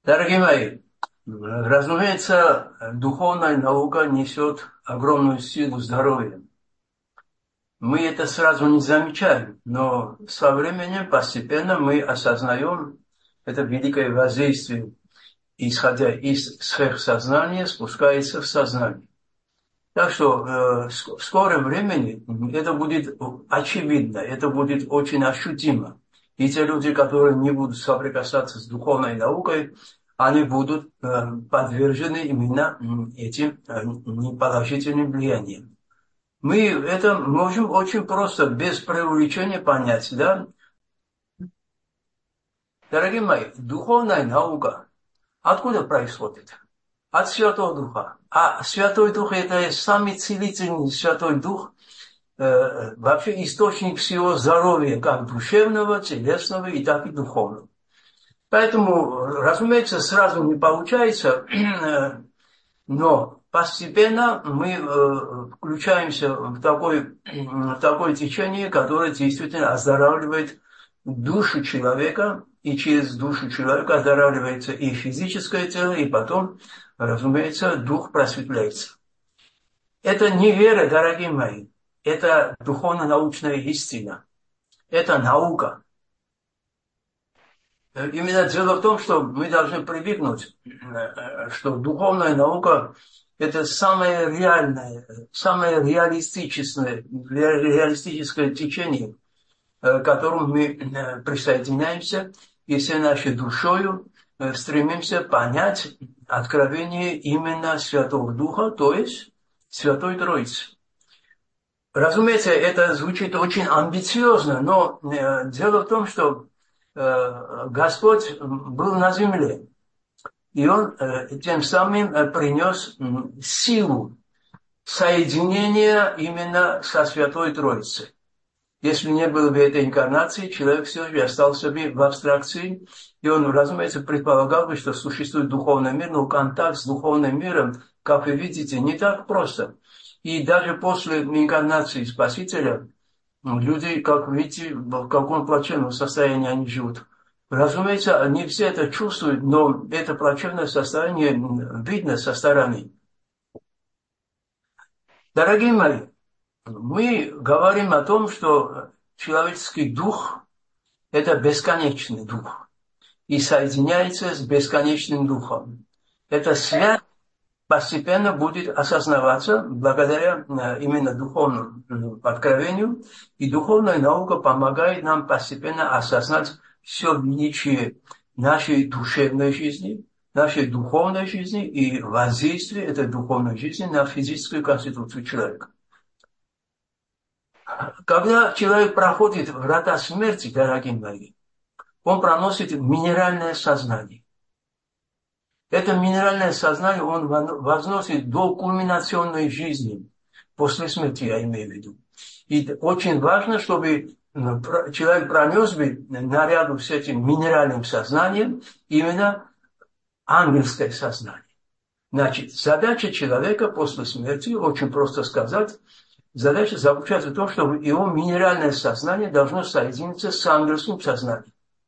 Дорогие мои, разумеется, духовная наука несет огромную силу здоровья. Мы это сразу не замечаем, но со временем постепенно мы осознаем это великое воздействие, исходя из сверхсознания, спускается в сознание. Так что в скором времени это будет очевидно, это будет очень ощутимо. И те люди, которые не будут соприкасаться с духовной наукой, они будут подвержены именно этим неположительным влияниям. Мы это можем очень просто, без преувеличения понять, да? Дорогие мои, духовная наука откуда происходит? От Святого Духа. А Святой Дух – это самый целительный Святой Дух, вообще источник всего здоровья, как душевного, телесного и так и духовного. Поэтому, разумеется, сразу не получается, но постепенно мы включаемся в такое течение, которое действительно оздоравливает душу человека, и через душу человека оздоравливается и физическое тело, и потом, разумеется, дух просветляется. Это не вера, дорогие мои, это духовно-научная истина, это наука. Именно дело в том, что мы должны привыкнуть, что духовная наука – это самое реальное, самое реалистическое течение, к которому мы присоединяемся, и всей нашей душою стремимся понять откровение именно Святого Духа, то есть Святой Троицы. Разумеется, это звучит очень амбициозно, но дело в том, что Господь был на земле, и Он тем самым принес силу соединения именно со Святой Троицей. Если не было бы этой инкарнации, человек все же остался бы в абстракции, и он, разумеется, предполагал бы, что существует духовный мир, но контакт с духовным миром, как вы видите, не так просто. И даже после инкарнации Спасителя люди, как видите, в каком плачевном состоянии они живут. Разумеется, не все это чувствуют, но это плачевное состояние видно со стороны. Дорогие мои, мы говорим о том, что человеческий дух – это бесконечный дух и соединяется с бесконечным духом. Эта связь постепенно будет осознаваться благодаря именно духовному откровению, и духовная наука помогает нам постепенно осознать все величие нашей душевной жизни, нашей духовной жизни и воздействие этой духовной жизни на физическую конституцию человека. Когда человек проходит врата смерти, дорогие мои, он проносит минеральное сознание. Это минеральное сознание он возносит до кульминационной жизни, после смерти, я имею в виду. И очень важно, чтобы человек пронес бы наряду с этим минеральным сознанием именно ангельское сознание. Значит, задача человека после смерти, очень просто сказать, задача заключается в том, чтобы его минеральное сознание должно соединиться с ангельским сознанием.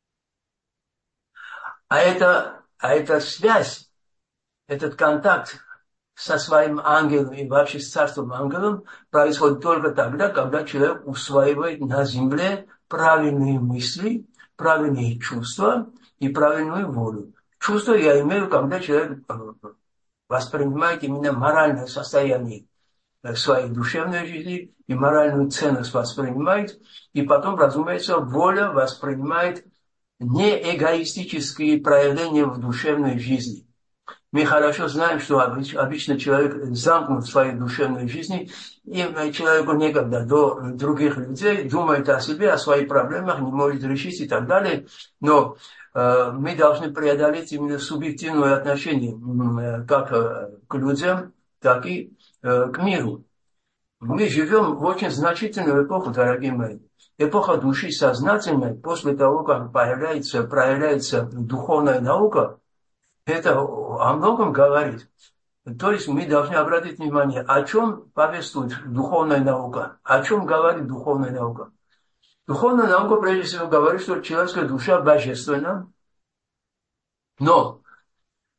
А эта связь, этот контакт со своим ангелом и вообще с царством ангелом происходит только тогда, когда человек усваивает на земле правильные мысли, правильные чувства и правильную волю. Чувства я имею, когда человек воспринимает именно моральное состояние своей душевной жизни и моральную ценность воспринимает, и потом, разумеется, воля воспринимает неэгоистические проявления в душевной жизни. Мы хорошо знаем, что обычно человек замкнут в своей душевной жизни, и человеку некогда до других людей, думает о себе, о своих проблемах, не может решить и так далее. Но мы должны преодолеть именно субъективное отношение как к людям, так и к миру. Мы живем в очень значительную эпоху, дорогие мои. Эпоха души сознательной, после того, как проявляется духовная наука, это о многом говорит. То есть мы должны обратить внимание, о чем повествует духовная наука, о чем говорит духовная наука. Духовная наука, прежде всего, говорит, что человеческая душа божественна, но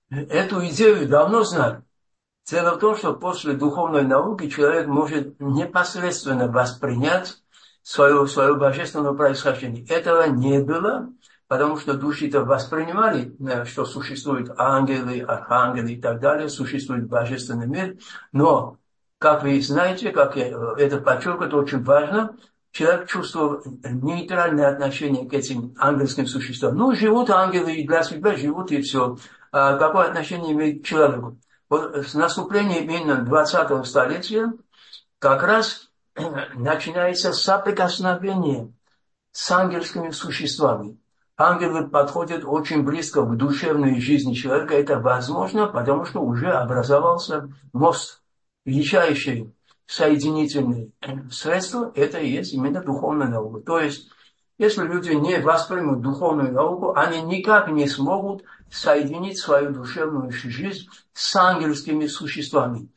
эту идею давно знали. Дело в том, что после духовной науки человек может непосредственно воспринять свое божественное происхождение. Этого не было, потому что души-то воспринимали, что существуют ангелы, архангелы и так далее, существует божественный мир. Но, как вы знаете, как я это подчеркиваю, это очень важно, человек чувствовал нейтральное отношение к этим ангельским существам. Ну, живут ангелы и для себя живут, и все. А какое отношение имеет к человеку? Вот с наступлением именно 20-го столетия как раз начинается соприкосновение с ангельскими существами. Ангелы подходят очень близко к душевной жизни человека. Это возможно, потому что уже образовался мост, величайший соединительный средство. Это и есть именно духовная наука. То есть, если люди не воспримут духовную науку, они никак не смогут соединить свою душевную жизнь с ангельскими существами.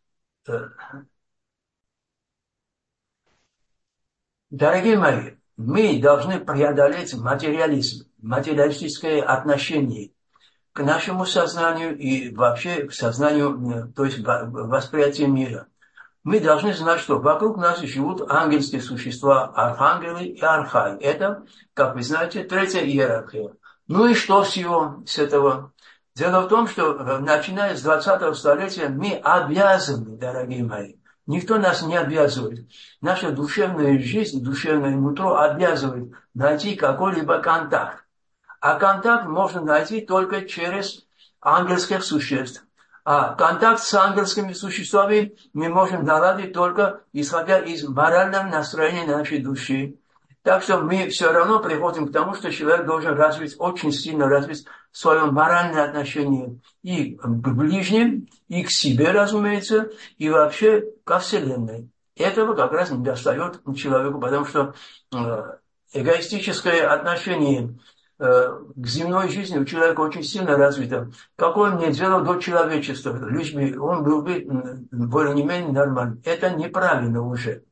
Дорогие мои, мы должны преодолеть материализм, материалистическое отношение к нашему сознанию и вообще к сознанию, то есть восприятию мира. Мы должны знать, что вокруг нас живут ангельские существа, архангелы и архаи. Это, как вы знаете, третья иерархия. Ну и что с этого? Дело в том, что начиная с 20-го столетия мы обязаны, дорогие мои, никто нас не обязывает. Наша душевная жизнь, душевное нутро обязывает найти какой-либо контакт. А контакт можно найти только через ангельских существ. А контакт с ангельскими существами мы можем наладить только исходя из морального настроения нашей души. Так что мы все равно приходим к тому, что человек должен развить, очень сильно развить свое моральное отношение и к ближним, и к себе, разумеется, и вообще ко Вселенной. Этого как раз не достает человеку, потому что эгоистическое отношение к земной жизни у человека очень сильно развито. Какое мне дело до человечества? Лишь бы он был бы более-менее нормальным. Это неправильно уже.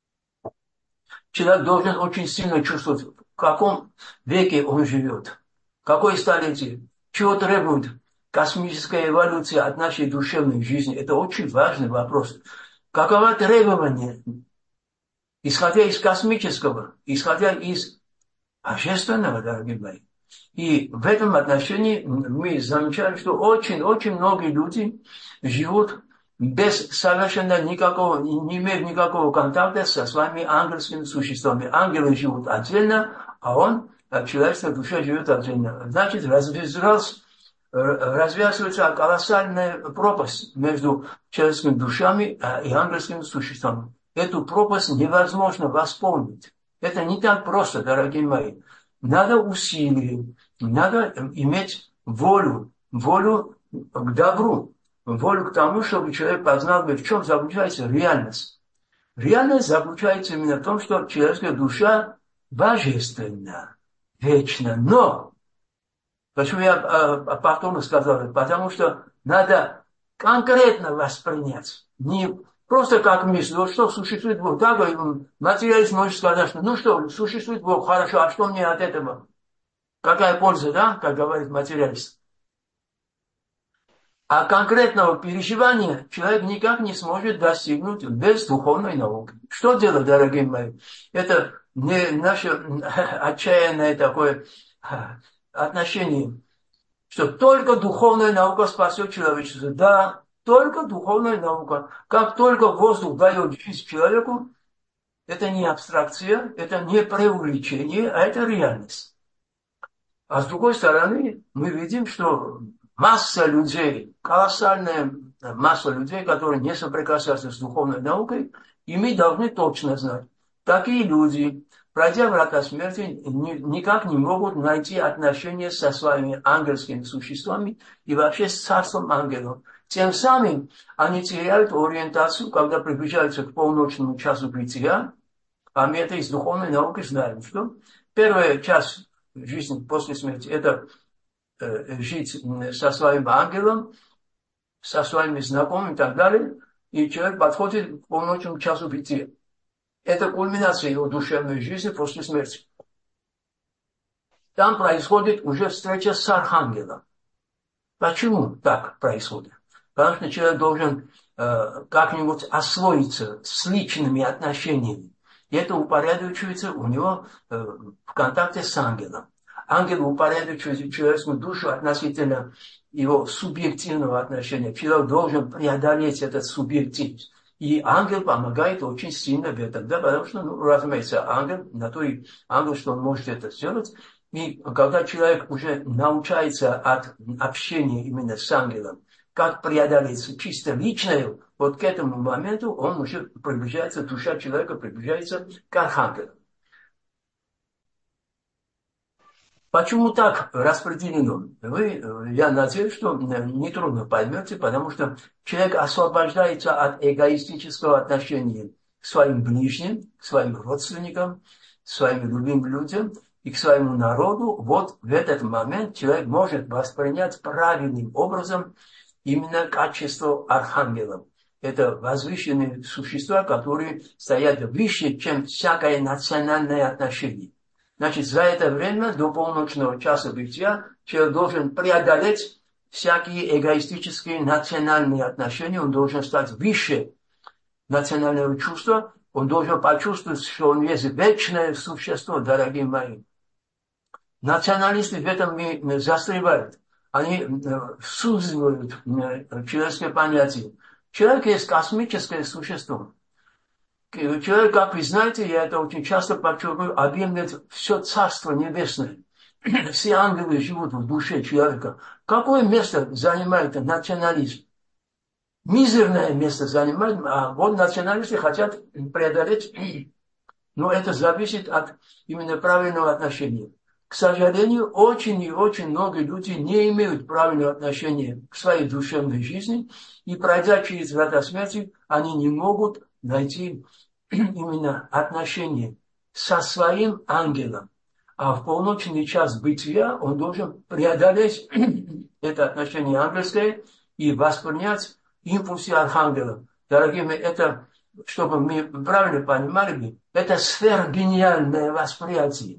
Человек должен очень сильно чувствовать, в каком веке он живет, какое столетие, чего требует космическая эволюция от нашей душевной жизни. Это очень важный вопрос. Каково требование, исходя из космического, исходя из божественного, дорогие мои. И в этом отношении мы замечаем, что очень-очень многие люди живут без совершенно никакого, не имеют никакого контакта со своими ангельскими существами. Ангелы живут отдельно, а он, человеческая душа, живет отдельно. Значит, развязывается колоссальная пропасть между человеческими душами и ангельскими существами. Эту пропасть невозможно восполнить. Это не так просто, дорогие мои. Надо усилие, надо иметь волю к добру, волю к тому, чтобы человек познал, в чем заключается реальность. Реальность заключается именно в том, что человеческая душа божественна, вечна. Но, почему я повторно сказал, потому что надо конкретно воспринять, не просто как мысль, вот что существует Бог. Так, материалист может сказать, что ну что, существует Бог, хорошо, а что мне от этого? Какая польза, да, как говорит материалист? А конкретного переживания человек никак не сможет достигнуть без духовной науки. Что делать, дорогие мои? Это не наше отчаянное такое отношение, что только духовная наука спасет человечество. Да, только духовная наука. Как только воздух дает жизнь человеку, это не абстракция, это не преувеличение, а это реальность. А с другой стороны, мы видим, что масса людей, колоссальная масса людей, которые не соприкасаются с духовной наукой, и мы должны точно знать, такие люди, пройдя врата смерти, никак не могут найти отношения со своими ангельскими существами и вообще с царством ангелов. Тем самым они теряют ориентацию, когда приближаются к полночному часу бытия, а мы это из духовной науки знаем, что первая часть жизни после смерти – это жить со своим ангелом, со своими знакомыми и так далее, и человек подходит к полночному часу бытия. Это кульминация его душевной жизни после смерти. Там происходит уже встреча с архангелом. Почему так происходит? Потому что человек должен как-нибудь освоиться с личными отношениями. И это упорядочивается у него в контакте с ангелом. Ангел упорядочивает человеческую душу относительно его субъективного отношения. Человек должен преодолеть этот субъектив. И ангел помогает очень сильно в этом. Да, потому что, разумеется, ангел, на то и ангел, что он может это сделать. И когда человек уже научается от общения именно с ангелом, как преодолеть чисто личное, вот к этому моменту он уже приближается, душа человека приближается к архангелу. Почему так распределено? Я надеюсь, что нетрудно поймете, потому что человек освобождается от эгоистического отношения к своим ближним, к своим родственникам, к своим любимым людям и к своему народу. Вот в этот момент человек может воспринять правильным образом именно качество архангелов. Это возвышенные существа, которые стоят выше, чем всякое национальное отношение. Значит, за это время до полночного часа бытия человек должен преодолеть всякие эгоистические национальные отношения, он должен стать выше национального чувства, он должен почувствовать, что он есть вечное существо, дорогие мои. Националисты в этом и застревают. Они суживают человеческое понятие. Человек есть космическое существо. Человек, как вы знаете, я это очень часто подчеркиваю, объемлет все Царство Небесное. Все ангелы живут в душе человека. Какое место занимает национализм? Мизерное место занимает, а вот националисты хотят преодолеть, но это зависит от именно правильного отношения. К сожалению, очень и очень много людей не имеют правильного отношения к своей душевной жизни, и пройдя через врата смерти, они не могут найти именно отношения со своим ангелом. А в полночный час бытия он должен преодолеть это отношение ангельское и воспринять импульсы архангела. Дорогие мои, это, чтобы мы правильно понимали, это сверхгениальное восприятие.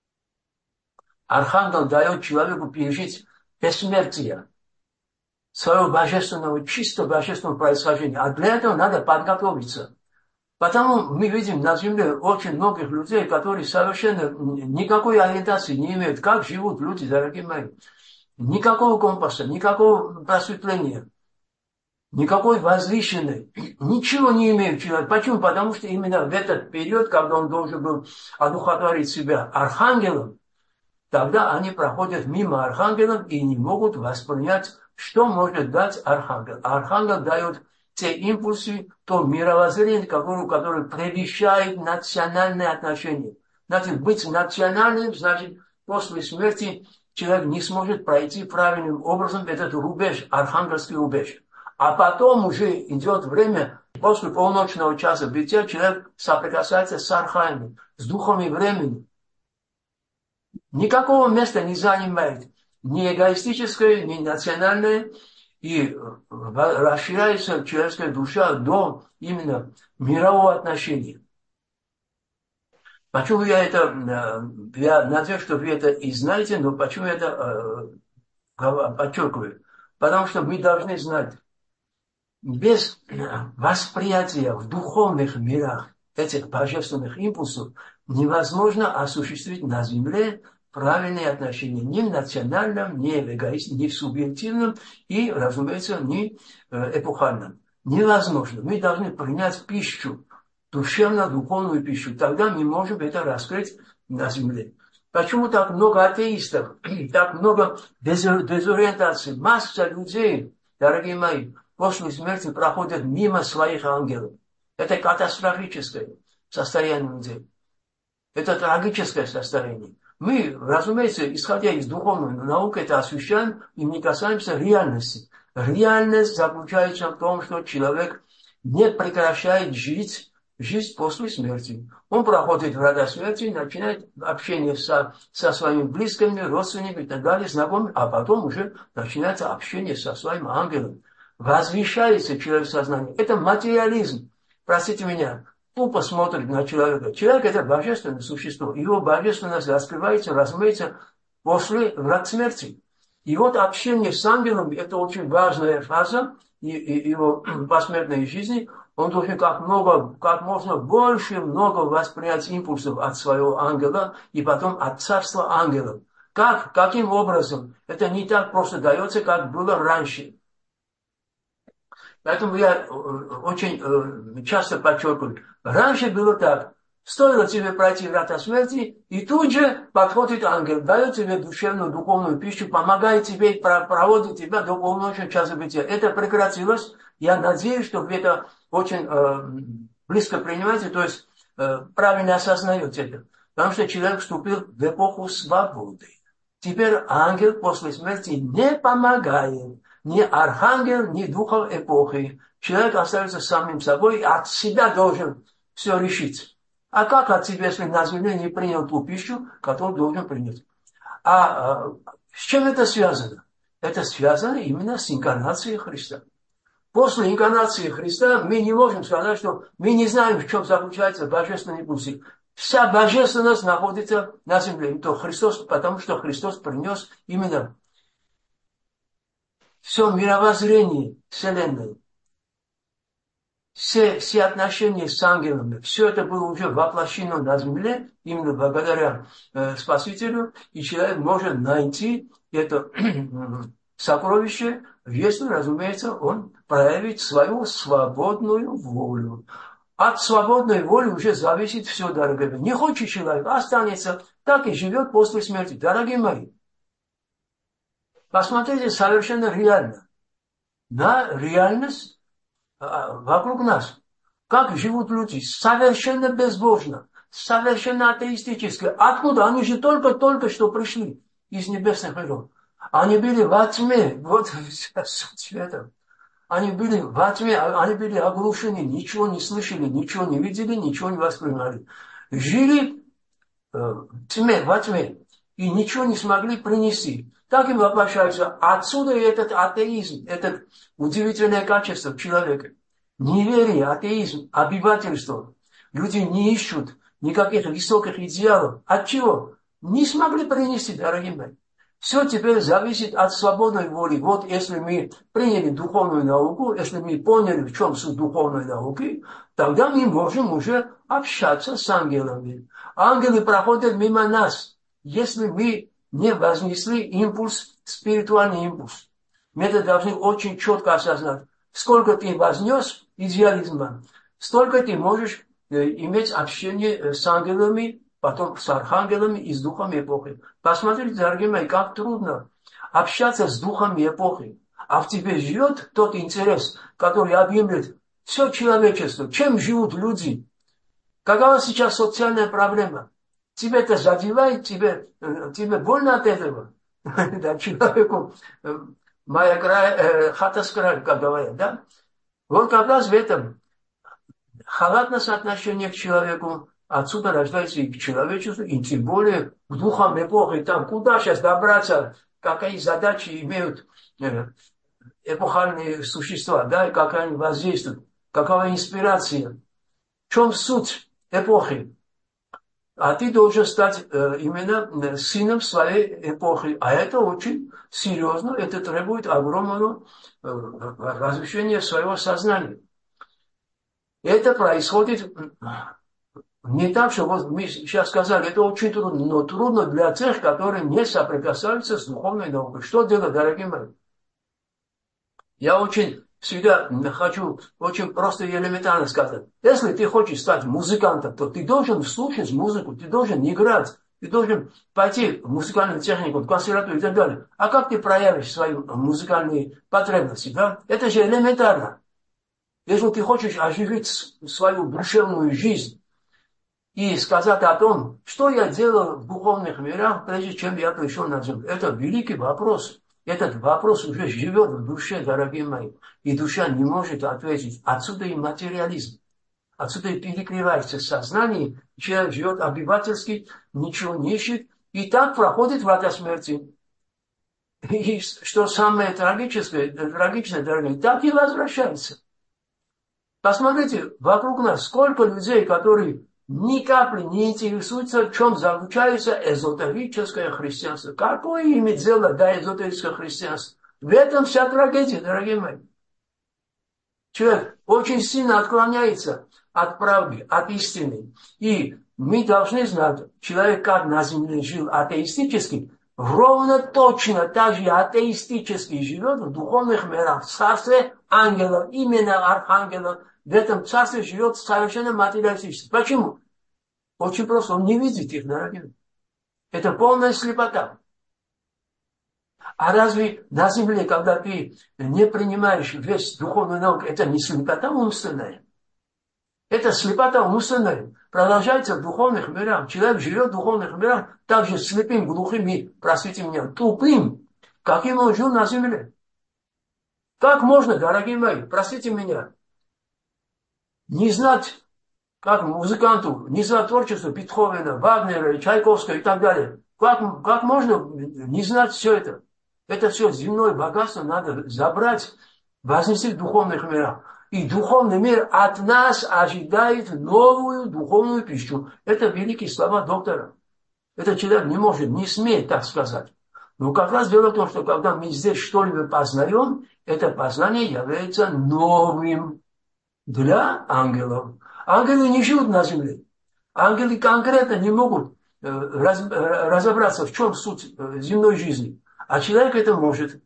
Архангел дает человеку пережить бессмертие, своего божественного, чисто божественного происхождения. А для этого надо подготовиться. Потому мы видим на земле очень многих людей, которые совершенно никакой ориентации не имеют. Как живут люди, дорогие мои? Никакого компаса, никакого просветления, никакой возвышенной. Ничего не имеют человек. Почему? Потому что именно в этот период, когда он должен был одухотворить себя архангелом, тогда они проходят мимо архангелов и не могут воспринять, что может дать архангел. Архангел дает те импульсы, то мировоззрение, которое превышает национальные отношения. Значит, быть национальным, значит, после смерти человек не сможет пройти правильным образом этот рубеж, архангельский рубеж. А потом уже идет время, после полночного часа бытия, человек соприкасается с архангелом, с духом и временем. Никакого места не занимает ни эгоистическое, ни национальное, и расширяется человеческая душа до именно мирового отношения. Почему я надеюсь, что вы это и знаете, но почему я это подчеркиваю? Потому что мы должны знать, без восприятия в духовных мирах этих божественных импульсов невозможно осуществить на земле правильные отношения ни в национальном, ни в эгоистичном, ни в субъективном и, разумеется, ни эпохальном. Невозможно. Мы должны принять пищу, душевно-духовную пищу. Тогда мы можем это раскрыть на земле. Почему так много атеистов, так много дезориентаций, масса людей, дорогие мои, после смерти проходят мимо своих ангелов. Это катастрофическое состояние людей. Это трагическое состояние. Мы, разумеется, исходя из духовной науки, это освещаем и не касаемся реальности. Реальность заключается в том, что человек не прекращает жить жизнь после смерти. Он проходит врата смерти, начинает общение со своими близкими, родственниками и так далее, знакомыми, а потом уже начинается общение со своим ангелом. Возвышается человек в сознании. Это материализм. Простите меня. Тупо смотрит на человека. Человек – это божественное существо. Его божественность раскрывается, разумеется, после врат смерти. И вот общение с ангелом – это очень важная фаза его посмертной жизни. Он должен как можно больше, много воспринять импульсов от своего ангела и потом от царства ангелов. Каким образом? Это не так просто дается, как было раньше. Поэтому я очень часто подчеркиваю. Раньше было так. Стоило тебе пройти врата смерти, и тут же подходит ангел, дает тебе душевную, духовную пищу, помогает тебе, проводит тебя до полночи часа бытия. Это прекратилось. Я надеюсь, что вы это очень близко принимаете, то есть правильно осознаете это. Потому что человек вступил в эпоху свободы. Теперь ангел после смерти не помогает. Ни архангел, ни духов эпохи. Человек остается самим собой, от себя должен все решить. А как от себя, если на земле не принял ту пищу, которую должен принять? С чем это связано? Это связано именно с инкарнацией Христа. После инкарнации Христа мы не можем сказать, что мы не знаем, в чем заключается божественный путь. Вся божественность находится на земле. То Христос, потому что Христос принес именно все мировоззрение Вселенной, все отношения с ангелами, все это было уже воплощено на земле, именно благодаря Спасителю, и человек может найти это сокровище, если, разумеется, он проявит свою свободную волю. От свободной воли уже зависит все, дорогие мои. Не хочет человек, останется, так и живет после смерти. Дорогие мои, посмотрите совершенно реально на реальность вокруг нас. Как живут люди? Совершенно безбожно, совершенно атеистически. Откуда? Они же только что пришли из небесных миров. Они были во тьме. Вот вся суть этого. Они были во тьме, они были оглушены, ничего не слышали, ничего не видели, ничего не воспринимали. Жили в тьме, во тьме, и ничего не смогли принести. Так и воплощается. Отсюда и этот атеизм, это удивительное качество человека. Неверие, атеизм, обивательство. Люди не ищут никаких высоких идеалов. От чего? Не смогли принести, дорогие мои. Все теперь зависит от свободной воли. Вот если мы приняли духовную науку, если мы поняли, в чем суть духовной науки, тогда мы можем уже общаться с ангелами. Ангелы проходят мимо нас, если мы не вознесли импульс, спиритуальный импульс. Мы это должны очень четко осознать. Сколько ты вознес идеализма, столько ты можешь иметь общение с ангелами, потом с архангелами и с духами эпохи. Посмотрите, дорогие мои, как трудно общаться с духами эпохи. А в тебе живет тот интерес, который объемлет все человечество. Чем живут люди? Какова сейчас социальная проблема? Тебе это задевает, тебе больно от этого? Да, человеку моя хата с краю, как говорят, да? Вот как раз в этом халатность отношения к человеку, отсюда рождается и к человечеству, и тем более к духам эпохи. Там куда сейчас добраться, какие задачи имеют эпохальные существа, да, и как они воздействуют, какова инспирация, в чем суть эпохи. А ты должен стать именно сыном своей эпохи. А это очень серьезно, это требует огромного развития своего сознания. И это происходит не так, что вот мы сейчас сказали, это очень трудно, но трудно для тех, которые не соприкасаются с духовной наукой. Что делать, дорогие мои? Я всегда хочу очень просто и элементарно сказать. Если ты хочешь стать музыкантом, то ты должен слушать музыку, ты должен играть, ты должен пойти в музыкальную технику, в консерваторию и так далее. А как ты проявишь свои музыкальные потребности? Да? Это же элементарно. Если ты хочешь оживить свою душевную жизнь и сказать о том, что я делал в духовных мирах, прежде чем я пришел на землю, это великий вопрос. Этот вопрос уже живет в душе, дорогие мои. И душа не может ответить. Отсюда и материализм. Отсюда и перекрывается сознание. Человек живет обывательски, ничего не ищет. И так проходит врата смерти. И что самое трагичное, дорогие, так и возвращается. Посмотрите, вокруг нас сколько людей, которые ни капли не интересуется, в чем заключается эзотерическое христианство. Какое имеет дело до эзотерического христианства? В этом вся трагедия, дорогие мои. Человек очень сильно отклоняется от правды, от истины. И мы должны знать, человек как на земле жил атеистически, ровно точно так же атеистически живет в духовных мирах, в царстве ангелов, именно архангелов. В этом царстве живет совершенно материалистически. Почему? Очень просто, он не видит их, дорогие. Это полная слепота. А разве на земле, когда ты не принимаешь весь духовный наук, это не слепота умственная? Это слепота умственная. Продолжается в духовных мирах. Человек живет в духовных мирах так же слепым, глухим и, простите меня, тупым, каким он жил на земле. Как можно, дорогие мои, простите меня, не знать, как музыканту, не знать творчество Бетховена, Вагнера, Чайковского и так далее? Как можно не знать все это? Это все земное богатство надо забрать, вознести в духовных мирах. И духовный мир от нас ожидает новую духовную пищу. Это великие слова доктора. Этот человек не может, не смеет так сказать. Но как раз дело в том, что когда мы здесь что-либо познаем, это познание является новым для ангелов. Ангелы не живут на земле. Ангелы конкретно не могут разобраться, в чем суть земной жизни. А человек это может.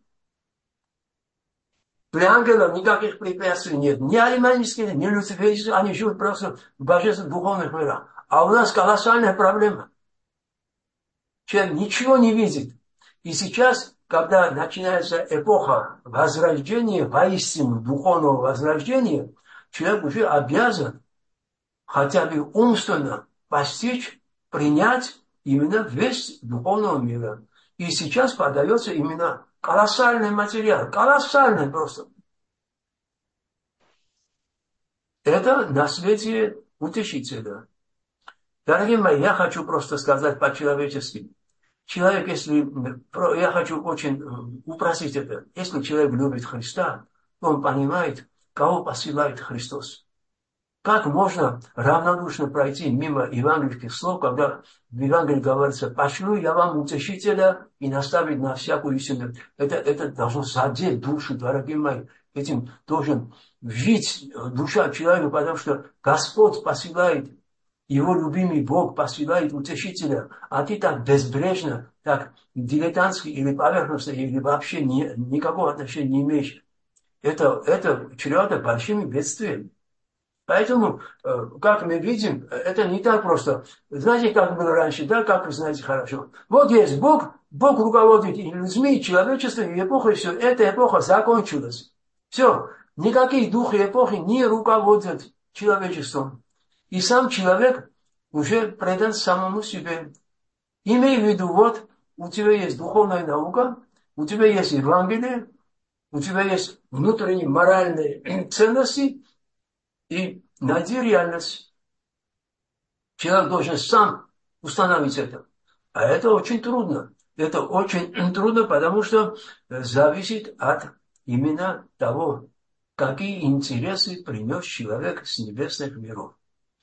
Для ангелов никаких препятствий нет. Ни ариманических, ни люциферических. Они живут просто в божественных духовных мирах. А у нас колоссальная проблема. Человек ничего не видит. И сейчас, когда начинается эпоха возрождения, воистину духовного возрождения, человек уже обязан хотя бы умственно постичь, принять именно весть духовного мира. И сейчас подается именно колоссальный материал, колоссальный просто. Это наследие утешителя. Дорогие мои, я хочу просто сказать по-человечески. Человек, если, я хочу очень упросить это, если человек любит Христа, то он понимает, кого посылает Христос. Как можно равнодушно пройти мимо евангельских слов, когда в Евангелии говорится, пошлю я вам утешителя и наставить на всякую истину. Это должно задеть душу, дорогие мои. Этим должен жить душа человека, потому что Господь посылает, его любимый Бог посылает утешителя, а ты так безбрежно, так дилетантски или поверхностно, или вообще никакого отношения не имеешь. Это чревато большими бедствиями. Поэтому, как мы видим, это не так просто. Знаете, как было раньше, да, как вы знаете хорошо. Вот есть Бог, Бог руководит и людьми, и человечеством, и эпохой, все, эта эпоха закончилась. Все, никакие духи эпохи не руководят человечеством. И сам человек уже предан самому себе. Имей в виду, вот, у тебя есть духовная наука, у тебя есть Евангелие, у тебя есть внутренние моральные ценности, и найди реальность. Человек должен сам установить это. А это очень трудно. Это очень трудно, потому что зависит от именно того, какие интересы принес человек с небесных миров.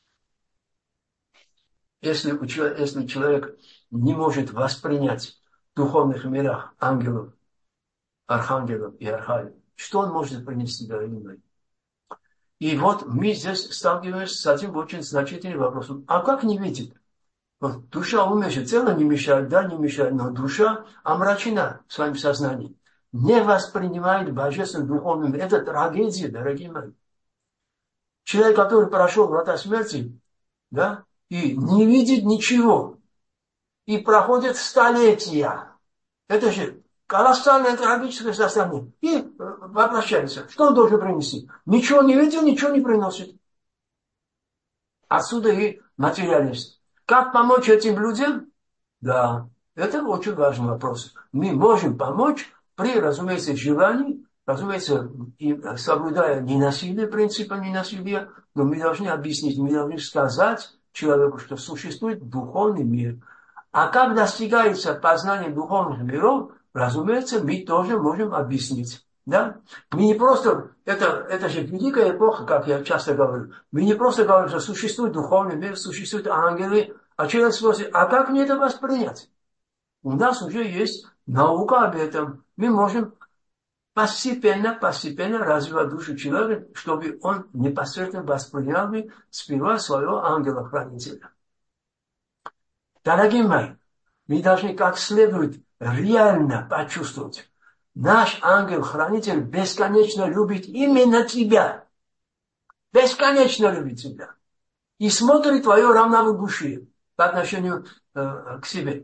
Если человек не может воспринять в духовных мирах ангелов, архангелов и архаев, что он может принести, дорогие мои? И вот мы здесь сталкиваемся с этим очень значительным вопросом. А как не видит? Вот душа умеет, тело не мешает, да, не мешает, но душа омрачена в своем сознании. Не воспринимает божественным духовным. Это трагедия, дорогие мои. Человек, который прошел врата смерти, да, и не видит ничего. И проходит столетия. Это же колоссальное трагическое состояние. И воплощается. Что он должен принести? Ничего не видел, ничего не приносит. Отсюда и материальность. Как помочь этим людям? Да, это очень важный вопрос. Мы можем помочь при, разумеется, желании, разумеется, и соблюдая ненасилие, принципы ненасилия, но мы должны объяснить, мы должны сказать человеку, что существует духовный мир. А как достигается познание духовных миров, разумеется, мы тоже можем объяснить. Да? Мы не просто, это же великая эпоха, как я часто говорю. Мы не просто говорим, что существует духовный мир, существуют ангелы, а человек спросит, а как мне это воспринять? У нас уже есть наука об этом. Мы можем постепенно развивать душу человека, чтобы он непосредственно воспринял бы сперва своего ангела-хранителя. Дорогие мои, мы должны как следует реально почувствовать. Наш ангел-хранитель бесконечно любит именно тебя. Бесконечно любит тебя. И смотрит твое равнодушие по отношению к себе.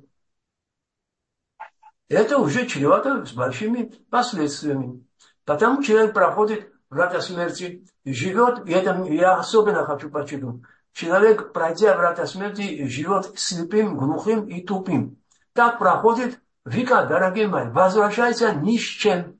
Это уже чревато с большими последствиями. Потому человек проходит врата смерти, живет, и это я особенно хочу подчеркнуть, человек, пройдя врата смерти, живет слепым, глухим и тупым. Так проходит века, дорогие мои, возвращается ни с чем.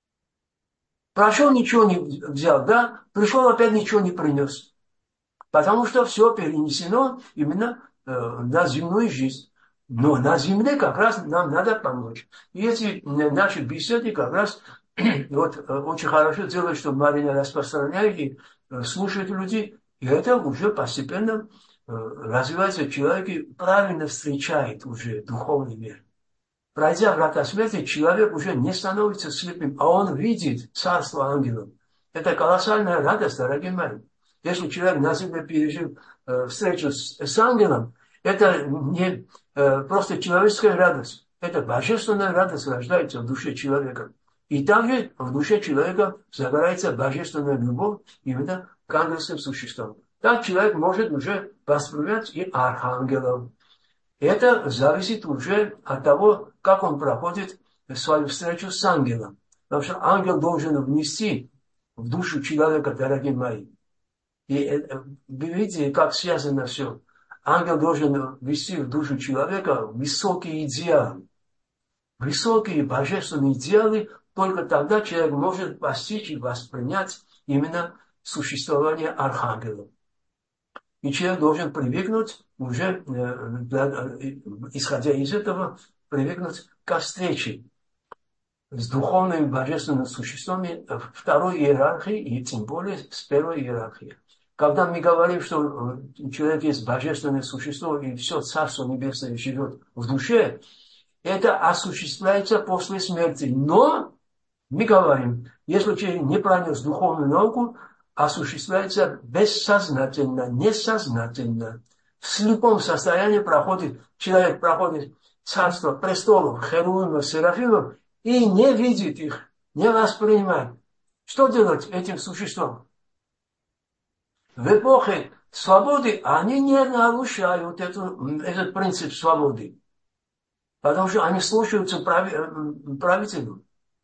Прошел, ничего не взял, да? Пришел, опять ничего не принес. Потому что все перенесено именно на земную жизнь. Но на земле как раз нам надо помочь. И эти наши беседы как раз вот, очень хорошо делают, что Марина распространяет и слушает людей. И это уже постепенно развивается, человек правильно встречает уже духовный мир. Пройдя врата смерти, человек уже не становится слепым, а он видит царство ангелов. Это колоссальная радость, дорогие мои. Если человек на земле пережил встречу с ангелом, это не просто человеческая радость. Это божественная радость рождается в душе человека. И также в душе человека загорается божественная любовь именно к ангельским существам. Так человек может уже воспринимать и архангелов. Это зависит уже от того, как он проходит свою встречу с ангелом. Потому что ангел должен внести в душу человека, дорогие мои. И вы видите, как связано все. Ангел должен ввести в душу человека высокие идеалы. Высокие божественные идеалы, только тогда человек может постичь и воспринять именно существование архангелов. И человек должен привыкнуть уже, исходя из этого, привыкнуть к встрече с духовными божественными существами второй иерархии и тем более с первой иерархией. Когда мы говорим, что человек есть божественное существо и все Царство Небесное живет в душе, это осуществляется после смерти. Но мы говорим, если человек не пронес духовную науку, осуществляется бессознательно, несознательно. В слепом состоянии человек проходит царство престолов, херувимов, серафимов и не видит их, не воспринимает. Что делать этим существам? В эпохе свободы они не нарушают этот принцип свободы, потому что они слушаются правителю.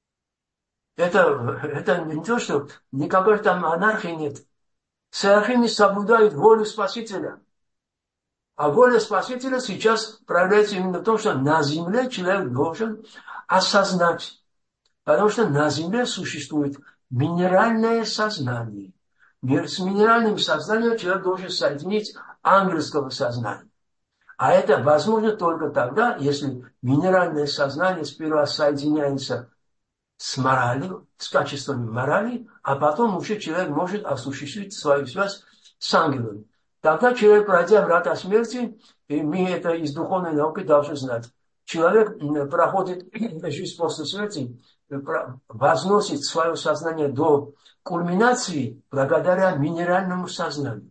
Это не то, что никакой там анархии нет. Серафимы соблюдают волю Спасителя. А воля Спасителя сейчас проявляется именно в том, что на земле человек должен осознать. Потому что на земле существует минеральное сознание. С минеральным сознанием человек должен соединить ангельского сознания. А это возможно только тогда, если минеральное сознание сперва соединяется с моралью, с качествами морали, а потом уже человек может осуществить свою связь с ангелом. Тогда человек, пройдя врата смерти, и мы это из духовной науки должны знать, человек проходит жизнь после смерти, возносит свое сознание до кульминации благодаря минеральному сознанию.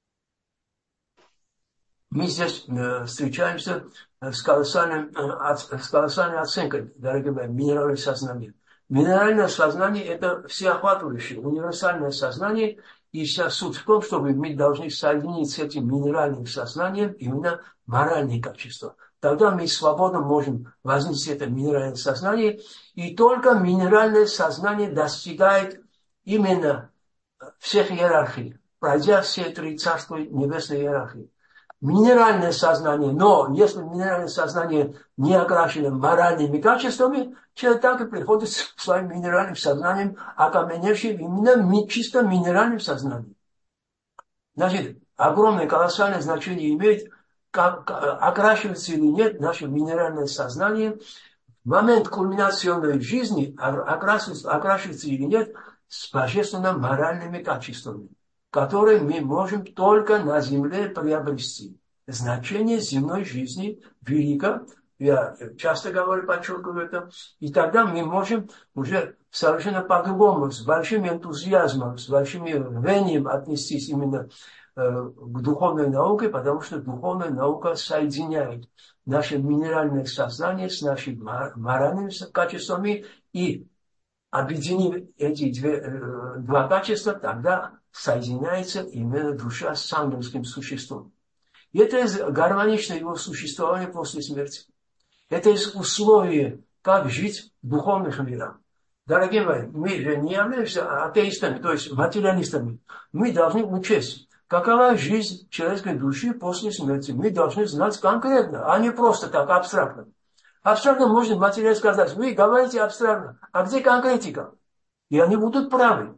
Мы здесь встречаемся с колоссальной оценкой, дорогие мои, минерального сознания. Минеральное сознание – это всеохватывающее, универсальное сознание, и вся суть в том, чтобы мы должны соединить с этим минеральным сознанием именно моральные качества. Тогда мы свободно можем вознести это минеральное сознание, и только минеральное сознание достигает именно всех иерархий, пройдя все три царства небесной иерархии. Минеральное сознание, но если минеральное сознание не окрашено моральными качествами, человек так и приходит к своим минеральным сознанием, окаменевшим именно чисто минеральным сознанием. Значит, огромное, колоссальное значение имеет, как окрашивается или нет наше минеральное сознание момент кульминационной жизни окрашивается или нет с божественно-моральными качествами, которые мы можем только на земле приобрести. Значение земной жизни велико, я часто говорю, подчеркиваю это, и тогда мы можем уже совершенно по-другому, с большим энтузиазмом, с большим рвением отнестись именно к духовной науке, потому что духовная наука соединяет наше минеральное сознание с нашими моральными качествами, и объединив эти два качества, тогда соединяется именно душа с ангельским существом. И это гармоничное его существование после смерти. Это из условий, как жить в духовных мирах. Дорогие мои, мы же не являемся атеистами, то есть материалистами. Мы должны учесть, какова жизнь человеческой души после смерти. Мы должны знать конкретно, а не просто так абстрактно. Абстрактно можно материал сказать, вы говорите абстрактно, а где конкретика? И они будут правы.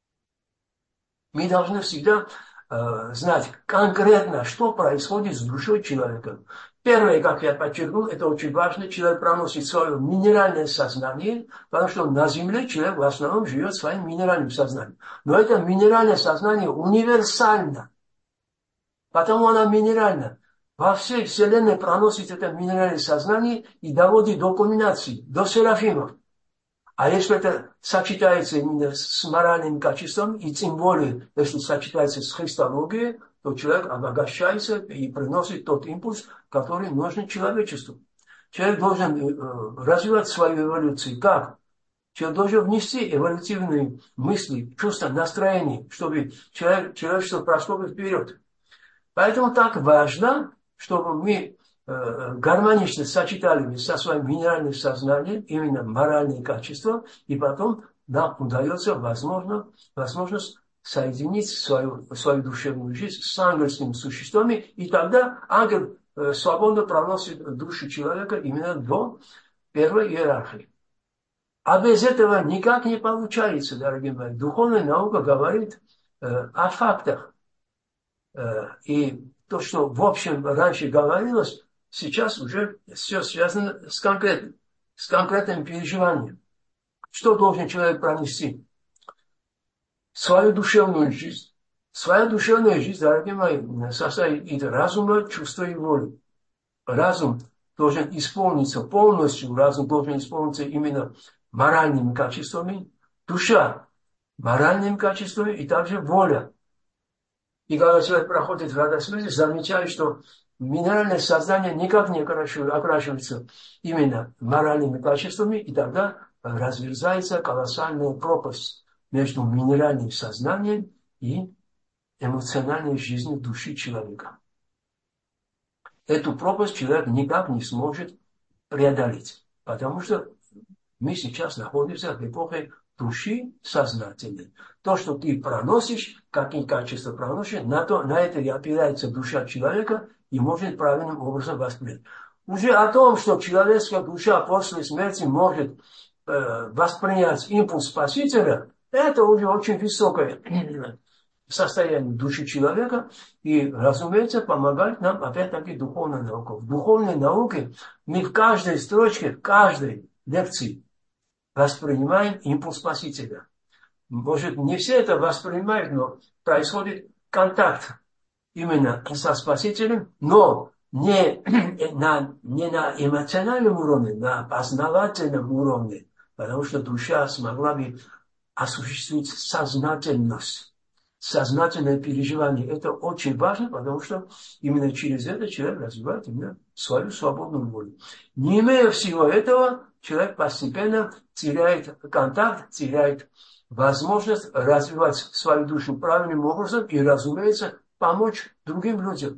Мы должны всегда знать конкретно, что происходит с душой человека. Первое, как я подчеркнул, это очень важно, человек проносит свое минеральное сознание, потому что на Земле человек в основном живет своим минеральным сознанием. Но это минеральное сознание универсально, потому оно минерально. Во всей Вселенной проносит это минеральное сознание и доводит до кульминации, до серафимов. А если это сочетается именно с моральным качеством, и тем более, если сочетается с христологией, то человек обогащается и приносит тот импульс, который нужен человечеству. Человек должен развивать свою эволюцию. Как? Человек должен внести эволютивные мысли, чувства, настроения, чтобы человечество прошло вперед. Поэтому так важно, чтобы мы гармонично сочетали со своим минеральным сознанием именно моральные качества, и потом нам удается возможность соединить свою душевную жизнь с ангельскими существами, и тогда ангел свободно проносит душу человека именно до первой иерархии. А без этого никак не получается, дорогие мои. Духовная наука говорит о фактах. И то, что в общем раньше говорилось, сейчас уже все связано с конкретным переживанием. Что должен человек пронести? Свою душевную жизнь. Своя душевная жизнь, дорогие мои, состоит из разума, чувства и воли. Разум должен исполниться полностью, разум должен исполниться именно моральными качествами, душа моральными качествами и также воля. И когда человек проходит в радость смерти, замечает, что минеральное сознание никак не окрашивается именно моральными качествами, и тогда разверзается колоссальная пропасть между минеральным сознанием и эмоциональной жизнью души человека. Эту пропасть человек никак не сможет преодолеть, потому что мы сейчас находимся в эпохе души сознательной. То, что ты проносишь, какие качества проносишь, на это и опирается душа человека и может правильным образом воспринять. Уже о том, что человеческая душа после смерти может воспринять импульс Спасителя, это уже очень высокое состояние души человека, и, разумеется, помогает нам опять-таки духовная наука. В духовной науке мы в каждой строчке, в каждой лекции воспринимаем импульс Спасителя. Может, не все это воспринимают, но происходит контакт именно со Спасителем, но не на эмоциональном уровне, на познавательном уровне, потому что душа смогла бы осуществить сознательное переживание. Это очень важно, потому что именно через это человек развивает именно свою свободную волю. Не имея всего этого, человек постепенно теряет контакт, теряет возможность развивать свою душу правильным образом и, разумеется, помочь другим людям.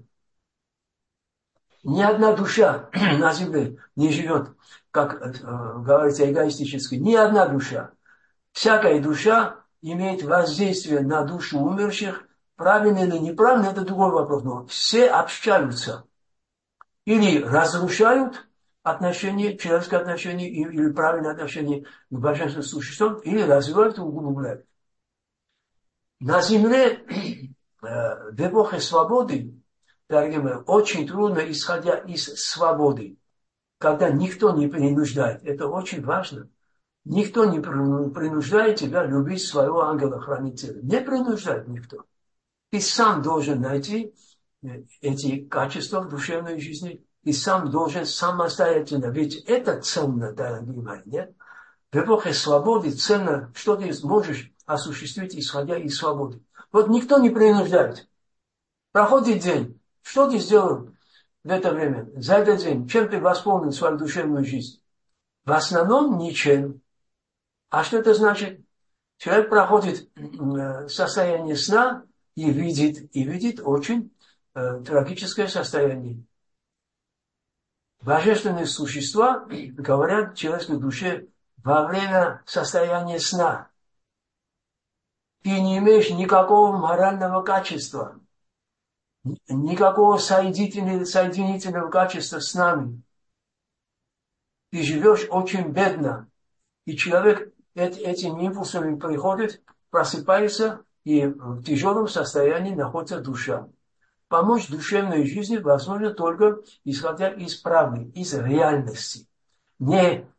Ни одна душа на земле не живет, как говорится, эгоистически. Ни одна душа. Всякая душа имеет воздействие на душу умерших. Правильно или неправильно, это другой вопрос. Но все общаются. Или разрушают отношения, человеческое отношение или правильное отношение к божественным существам, или развивают и углубляют. На земле в эпохе свободы, дорогие мои, очень трудно, исходя из свободы, когда никто не принуждает. Это очень важно. Никто не принуждает тебя любить своего ангела-хранителя. Не принуждает никто. Ты сам должен найти эти качества в душевной жизни. Ты сам должен самостоятельно. Ведь это ценно, дорогие мои, нет? В эпохе свободы ценно, что ты можешь осуществить, исходя из свободы. Вот никто не принуждает. Проходит день. Что ты сделал в это время? За этот день. Чем ты восполнил свою душевную жизнь? В основном ничем. А что это значит? Человек проходит состояние сна и видит очень трагическое состояние. Божественные существа говорят человеческой душе во время состояния сна. Ты не имеешь никакого морального качества, никакого соединительного качества с нами. Ты живешь очень бедно. И человек этими импульсами приходит, просыпается, и в тяжелом состоянии находится душа. Помочь душевной жизни возможно только исходя из правды, из реальности. Не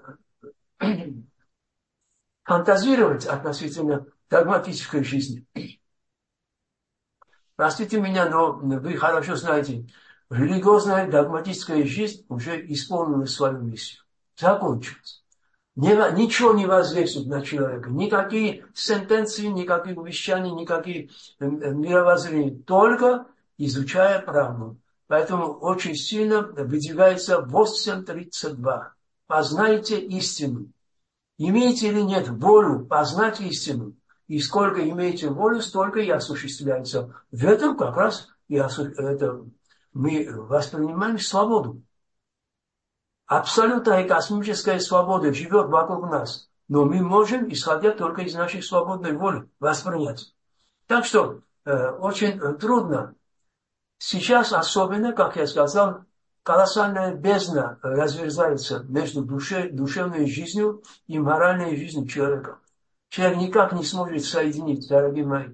фантазировать относительно догматической жизни. Простите меня, но вы хорошо знаете, религиозная догматическая жизнь уже исполнила свою миссию. Закончилась. Ничего не воздействует на человека. Никакие сентенции, никакие увещания, никакие мировоззрения. Только изучая правду. Поэтому очень сильно выдвигается 8.32. Познайте истину. Имеете или нет волю познать истину. И сколько имеете волю, столько и осуществляется. В этом как раз мы воспринимаем свободу. Абсолютная космическая свобода живет вокруг нас. Но мы можем, исходя только из нашей свободной воли, воспринять. Так что очень трудно. Сейчас особенно, как я сказал, колоссальная бездна разверзается между душевной жизнью и моральной жизнью человека. Человек никак не сможет соединить, дорогие мои.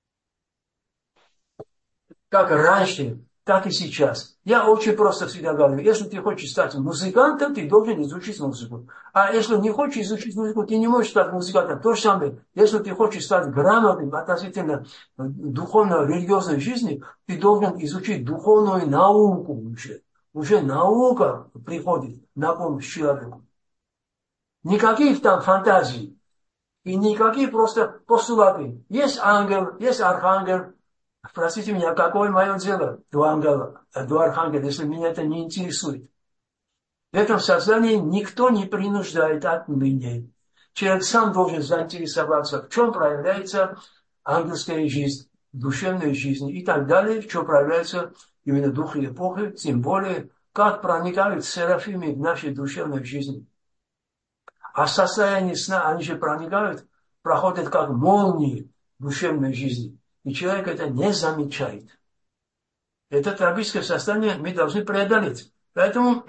Как раньше, так и сейчас. Я очень просто всегда говорю, если ты хочешь стать музыкантом, ты должен изучить музыку. А если не хочешь изучить музыку, ты не можешь стать музыкантом. То же самое, если ты хочешь стать грамотным относительно духовно-религиозной жизни, ты должен изучить духовную науку уже. Уже наука приходит на помощь человеку. Никаких там фантазий. И никакие просто постулаты. Есть ангел, есть архангел. Спросите меня, какое мое дело до ангела, до архангела, если меня это не интересует. В этом создании никто не принуждает отныне. Человек сам должен заинтересоваться, в чем проявляется ангельская жизнь, душевная жизнь и так далее, в чем проявляется именно дух эпохи, тем более, как проникают серафимы в нашей душевной жизни. А в состоянии сна они же проникают, проходят как молнии в душевной жизни. И человек это не замечает. Это трагическое состояние мы должны преодолеть. Поэтому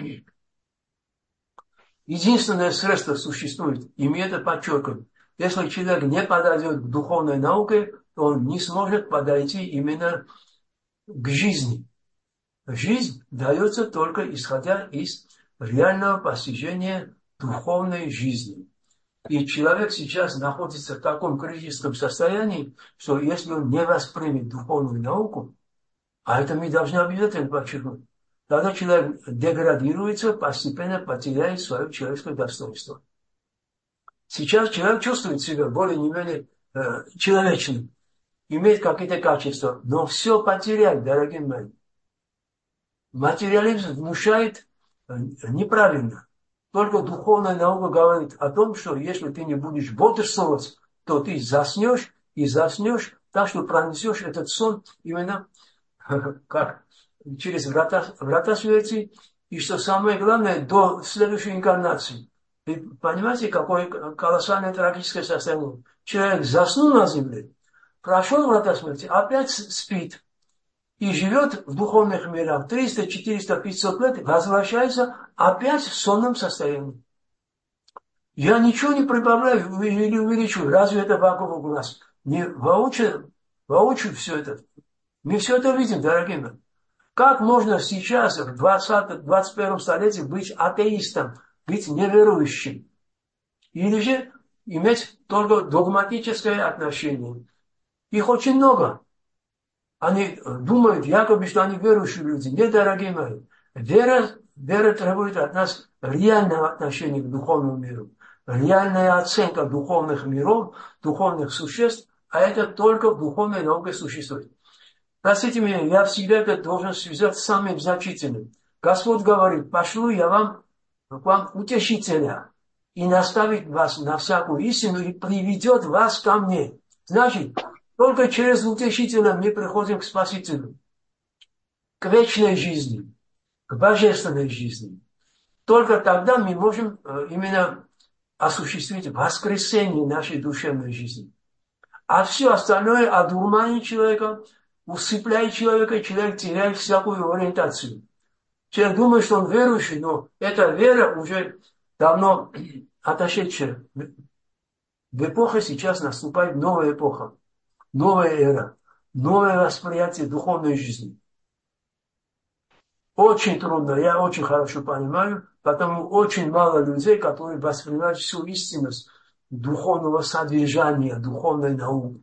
единственное средство существует, и мы это подчеркиваем. Если человек не подойдет к духовной науке, то он не сможет подойти именно к жизни. Жизнь дается только исходя из реального постижения духовной жизни. И человек сейчас находится в таком критическом состоянии, что если он не воспримет духовную науку, а это мы должны обязательно подчеркнуть, тогда человек деградируется, постепенно потеряет свое человеческое достоинство. Сейчас человек чувствует себя более-менее человечным, имеет какие-то качества, но все потеряет, дорогие мои. Материализм внушает неправильно. Только духовная наука говорит о том, что если ты не будешь бодрствовать, то ты заснешь и заснешь, так что пронесешь этот сон именно как через врата смерти, и что самое главное, до следующей инкарнации. Вы понимаете, какое колоссальное трагическое состояние? Человек заснул на земле, прошел врата смерти, опять спит. И живет в духовных мирах 300, 400, 500 лет, возвращается опять в сонном состоянии. Я ничего не прибавляю или увеличиваю. Разве это вокруг нас? Не воочию все это. Мы все это видим, дорогие мои. Как можно сейчас, в 21 столетии, быть атеистом, быть неверующим? Или же иметь только догматическое отношение? Их очень много. Они думают, якобы, что они верующие люди. Нет, дорогие мои. Вера требует от нас реального отношения к духовному миру. Реальная оценка духовных миров, духовных существ, а это только в духовной науке существует. Простите меня, я всегда это должен связать с самым значительным. Господь говорит, пошлю я вам утешителя и наставит вас на всякую истину и приведет вас ко мне. Значит, только через утешителя мы приходим к Спасителю, к вечной жизни, к божественной жизни. Только тогда мы можем именно осуществить воскресение нашей душевной жизни. А все остальное одурманит человека, усыпляет человека, и человек теряет всякую ориентацию. Человек думает, что он верующий, но эта вера уже давно отошедшая. В эпохе сейчас наступает новая эпоха, новая эра, новое восприятие духовной жизни. Очень трудно, я очень хорошо понимаю, потому очень мало людей, которые воспринимают всю истинность духовного содержания, духовной науки.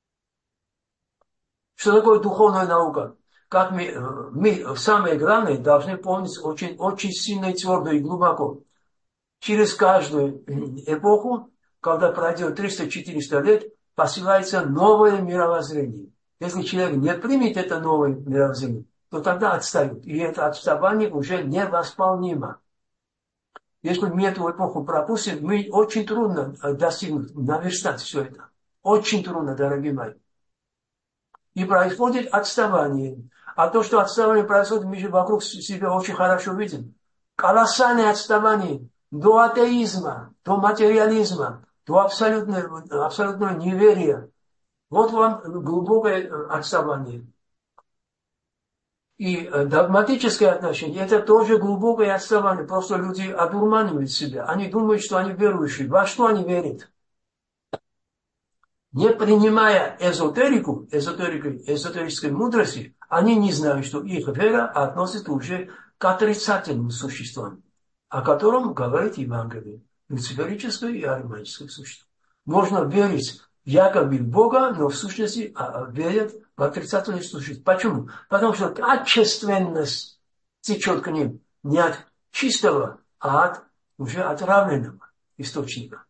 Что такое духовная наука? Как мы самое главное, должны помнить очень, очень сильно и твердо и глубоко. Через каждую эпоху, когда пройдет 300-400 лет, посылается новое мировоззрение. Если человек не примет это новое мировоззрение, то тогда отстают. И это отставание уже невосполнимо. Если мы эту эпоху пропустим, мы очень трудно достигнуть, наверстать все это. Очень трудно, дорогие мои. И происходит отставание. А то, что отставание происходит, мы же вокруг себя очень хорошо видим. Колоссальное отставание до атеизма, до материализма, до абсолютного неверия. Вот вам глубокое отставание. И догматическое отношение – это тоже глубокое отставание. Просто люди одурманивают себя. Они думают, что они верующие. Во что они верят? Не принимая эзотерической мудрости, они не знают, что их вера относится уже к отрицательным существам, о котором говорит Евангелие, люциферическое и ариманическое существо. Можно верить якобы в Бога, но в сущности верят в отрицательные существа. Почему? Потому что качественность течет к ним не от чистого, а от уже отравленного источника.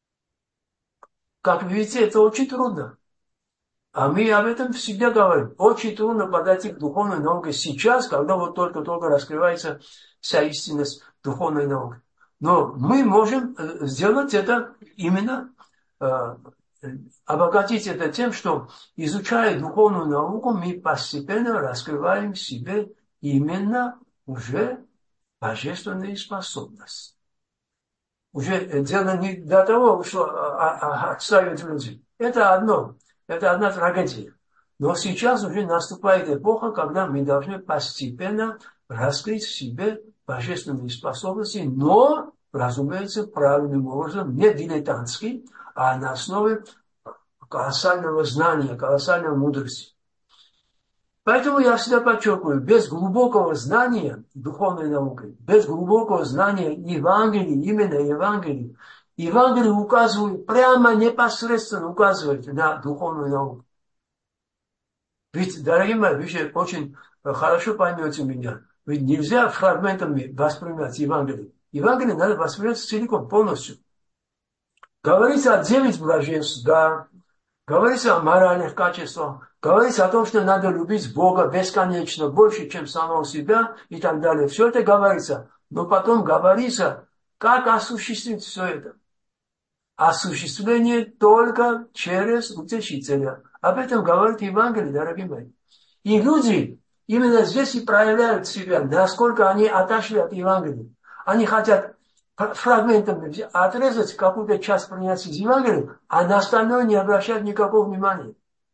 Как видите, это очень трудно. А мы об этом всегда говорим. Очень трудно подойти к духовной науке сейчас, когда вот только-только раскрывается вся истинность духовной науки. Но мы можем сделать это именно, обогатить это тем, что, изучая духовную науку, мы постепенно раскрываем в себе именно уже божественные способности. Уже дело не для того, что отстаивают люди. Это одна трагедия. Но сейчас уже наступает эпоха, когда мы должны постепенно раскрыть в себе божественные способности, но, разумеется, правильным образом, не дилетантски, а на основе колоссального знания, колоссальной мудрости. Поэтому я всегда подчеркиваю, без глубокого знания духовной науки, без глубокого знания Евангелия, именно Евангелия, Евангелие указывает, прямо непосредственно указывает на духовную науку. Ведь, дорогие мои, вы же очень хорошо поймете меня, ведь нельзя фрагментами воспринимать Евангелие. Евангелие надо воспринимать целиком, полностью. Говорится о 9 блаженств, да. Говорится о моральных качествах, говорится о том, что надо любить Бога бесконечно, больше, чем самого себя и так далее. Все это говорится. Но потом говорится, как осуществить все это. Осуществление только через утешителя. Об этом говорит Евангелие, дорогие мои. И люди именно здесь и проявляют себя, насколько они отошли от Евангелия. Они хотят фрагментами отрезать какую-то часть принять из Евангелия, а на остальное не обращать никакого внимания.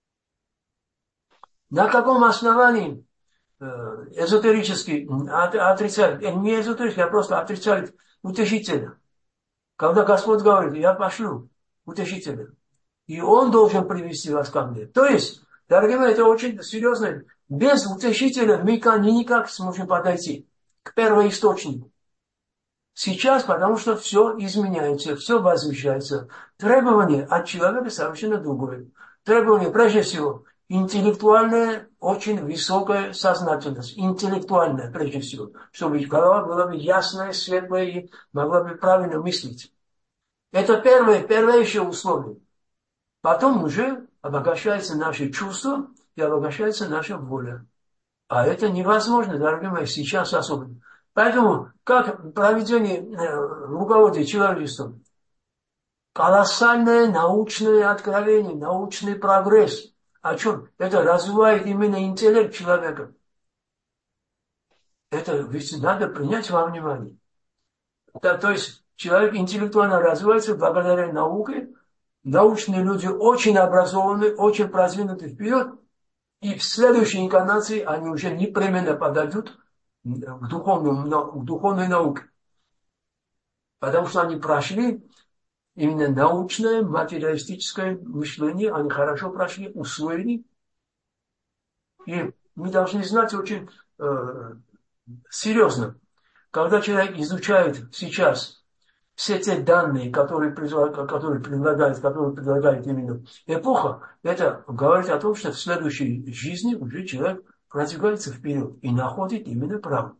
На каком основании эзотерически отрицают, не эзотерически, а просто отрицают утешителя? Когда Господь говорит, я пошлю утешителя, и он должен привести вас ко мне. То есть, Дорогие мои, это очень серьезно. Без утешителя мы никак сможем подойти к первоисточнику. Сейчас, потому что все изменяется, все возвышается. Требование от человека совершенно другое. Требование, прежде всего, интеллектуальная, очень высокая сознательность. Интеллектуальная, прежде всего. Чтобы голова была бы ясная, светлая и могла бы правильно мыслить. Это первое еще условие. Потом уже обогащается наше чувство и обогащается наша воля. А это невозможно, дорогие мои, сейчас особенно. Поэтому, как проведение руководит человечеством, колоссальное научное откровение, научный прогресс. О чем? Это развивает именно интеллект человека. Это ведь надо принять во внимание. Да, то есть человек интеллектуально развивается благодаря науке. Научные люди очень образованные, очень продвинуты вперед. И в следующей инкарнации они уже непременно подойдут к духовной науке. Потому что они прошли именно научное, материалистическое мышление, они хорошо прошли, усвоили. И мы должны знать очень серьезно, когда человек изучает сейчас все те данные, которые предлагает именно эпоха, это говорит о том, что в следующей жизни уже человек продвигается вперед и находит именно правду.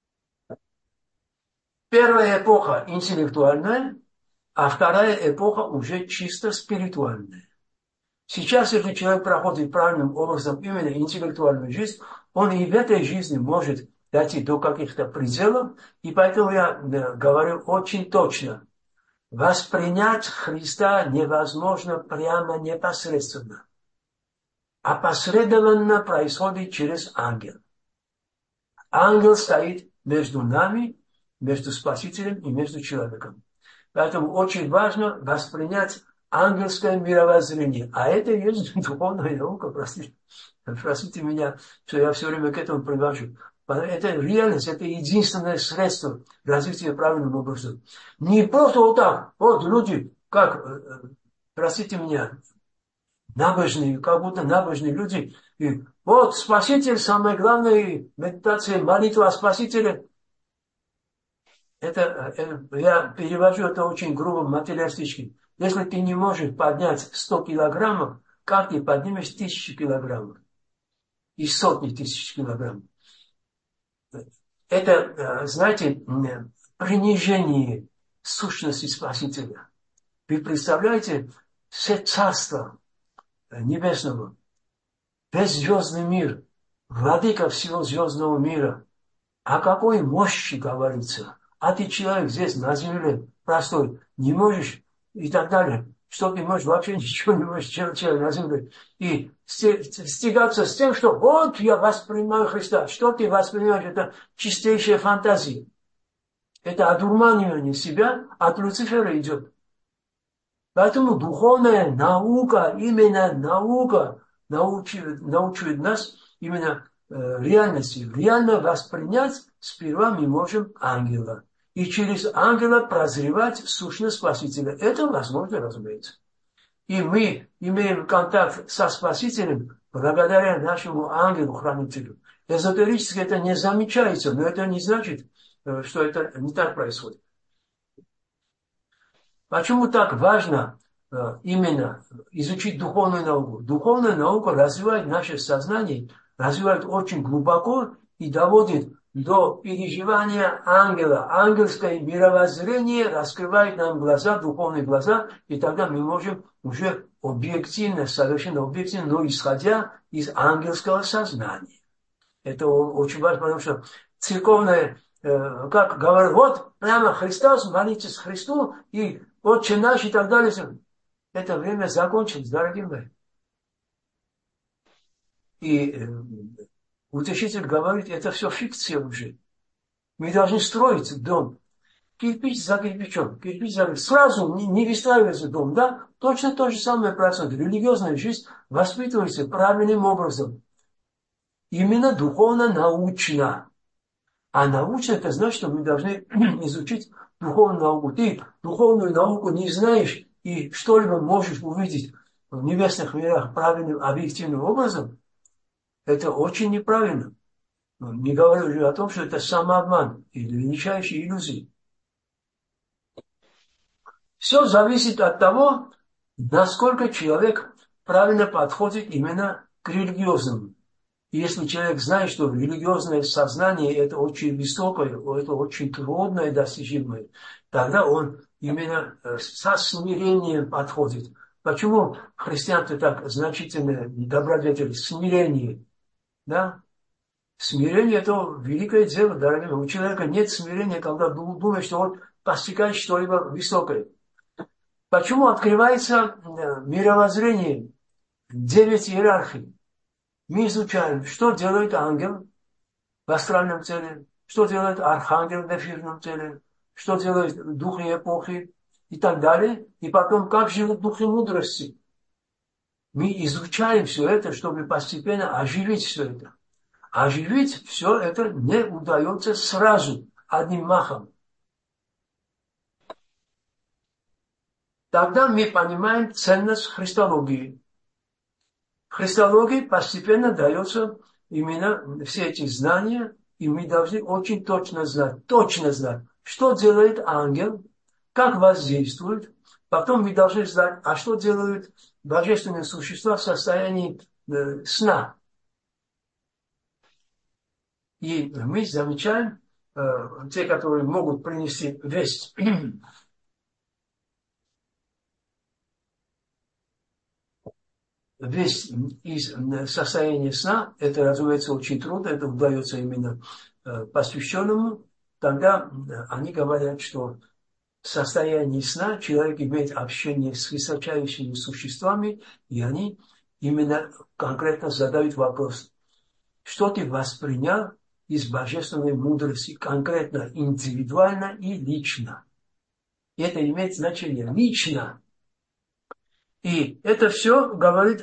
Первая эпоха интеллектуальная, а вторая эпоха уже чисто спиритуальная. Сейчас, если человек проходит правильным образом именно интеллектуальную жизнь, он и в этой жизни может дойти до каких-то пределов, и поэтому я говорю очень точно. Воспринять Христа невозможно прямо непосредственно, а посредованно происходит через ангела. Ангел стоит между нами, между Спасителем и между человеком. Поэтому очень важно воспринять ангельское мировоззрение. А это и есть духовная наука, простите меня, что я все время к этому привожу. Это реальность, это единственное средство развития правильным образом. Не просто вот так, вот люди, как, простите меня, набожные, как будто набожные люди. И вот Спаситель, самое главное, медитация, молитва о Спасителе. Я перевожу это очень грубо, материалистически. Если ты не можешь поднять 100 килограммов, как ты поднимешь 1000 килограммов? И сотни тысяч килограммов. Это, знаете, принижение сущности Спасителя. Вы представляете, все царство небесного, весь звездный мир, владыка всего звездного мира. О какой мощи говорится? А ты человек здесь, на земле, простой, не можешь и так далее. Что ты можешь? Вообще ничего не можешь, человек на земле. И стягаться с тем, что вот я воспринимаю Христа. Что ты воспринимаешь? Это чистейшая фантазия. Это одурманивание себя от Люцифера идет. Поэтому духовная наука, именно наука научит нас именно реальности. Реально воспринять сперва мы можем ангела. И через ангела прозревать сущность Спасителя. Это возможно, разумеется. И мы имеем контакт со Спасителем благодаря нашему ангелу-хранителю. Эзотерически это не замечается, но это не значит, что это не так происходит. Почему так важно именно изучить духовную науку? Духовная наука развивает наше сознание, развивает очень глубоко и доводит до переживания ангела. Ангельское мировоззрение раскрывает нам глаза, духовные глаза, и тогда мы можем уже объективно, совершенно объективно, но исходя из ангельского сознания. Это очень важно, потому что церковное, как говорят, вот прямо Христос, молитесь Христу, и Отче наш и так далее. Это время закончилось, дорогие мои. И утешитель говорит, это все фикция уже. Мы должны строить дом. Кирпич за кирпичом, кирпич за кирпичом. Сразу не выстраивается дом, да? Точно то же самое процесс. Религиозная жизнь воспитывается правильным образом. Именно духовно-научно. А научно это значит, что мы должны изучить духовную науку. Ты духовную науку не знаешь и что-либо можешь увидеть в небесных мирах правильным объективным образом, это очень неправильно. Не говорю уже о том, что это самообман или величайшие иллюзии. Все зависит от того, насколько человек правильно подходит именно к религиозному. И если человек знает, что религиозное сознание это очень высокое, это очень трудное достижимое, тогда он именно со смирением подходит. Почему христианство так значительно добродетель? Смирение. Да? Смирение – это великое дело, дорогие. У человека нет смирения, когда думает, что он постигает что-либо высокое. Почему открывается мировоззрение, 9 иерархий? Мы изучаем, что делает ангел в астральном теле, что делает архангел в эфирном теле, что делает духи эпохи и так далее. И потом, как живут духи мудрости. Мы изучаем все это, чтобы постепенно оживить все это. Оживить все это не удается сразу, одним махом. Тогда мы понимаем ценность христологии. В христологии постепенно дается именно все эти знания, и мы должны очень точно знать, что делает ангел, как воздействует. Потом мы должны знать, а что делают божественные существа в состоянии сна. И мы замечаем, те, которые могут принести весть, весть из состояния сна, это, разумеется, очень трудно, это удается именно посвященному, тогда они говорят, что в состоянии сна человек имеет общение с высочайшими существами, и они именно конкретно задают вопрос, что ты воспринял из божественной мудрости, конкретно, индивидуально и лично. И это имеет значение лично. И это все говорит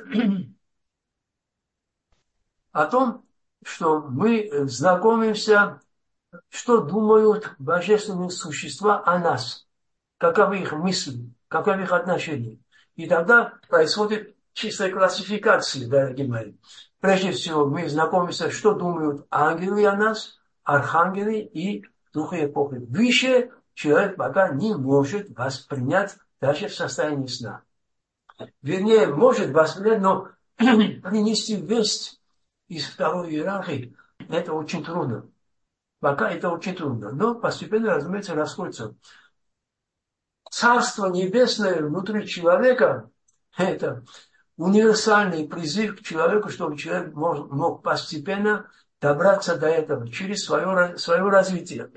о том, что мы знакомимся, что думают божественные существа о нас, каковы их мысли, каковы их отношения. И тогда происходит чистая классификация, дорогие мои. Прежде всего, мы знакомимся, что думают ангелы о нас, архангелы и духи эпохи. Выше человек пока не может воспринять даже в состоянии сна. Вернее, может воспринять, но принести весть из второй иерархии, это очень трудно. Пока это очень трудно. Но постепенно, разумеется, расходится. Царство небесное внутри человека – это универсальный призыв к человеку, чтобы человек мог постепенно добраться до этого через свое развитие.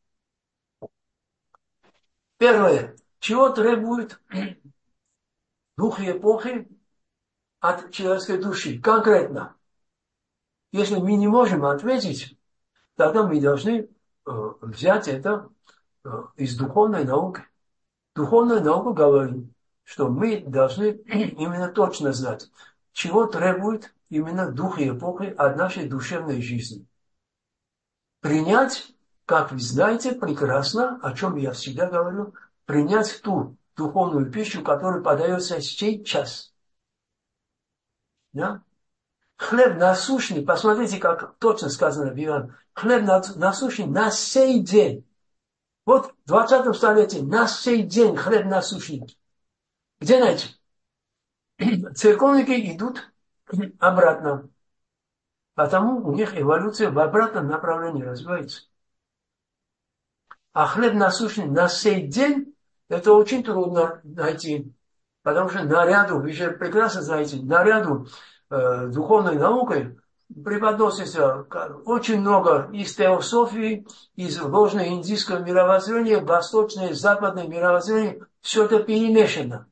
Первое. Чего требует духи эпохи от человеческой души? Конкретно. Если мы не можем ответить, тогда мы должны взять это из духовной науки. Духовная наука говорит, что мы должны именно точно знать, чего требует именно дух и эпохи от нашей душевной жизни. Принять, как вы знаете прекрасно, о чем я всегда говорю, принять ту духовную пищу, которая подается сейчас. Да? Хлеб насущный, посмотрите, как точно сказано в Иоанне, хлеб насущный на сей день. Вот в 20 столетии на сей день хлеб насущный. Где найти? Церковники идут обратно. Потому у них эволюция в обратном направлении развивается. А хлеб насущный на сей день это очень трудно найти. Потому что наряду, вы же прекрасно знаете, наряду духовной наукой преподносится очень много из теософии, из ложного индийского мировоззрения, восточное, западное мировоззрение. Все это перемешано.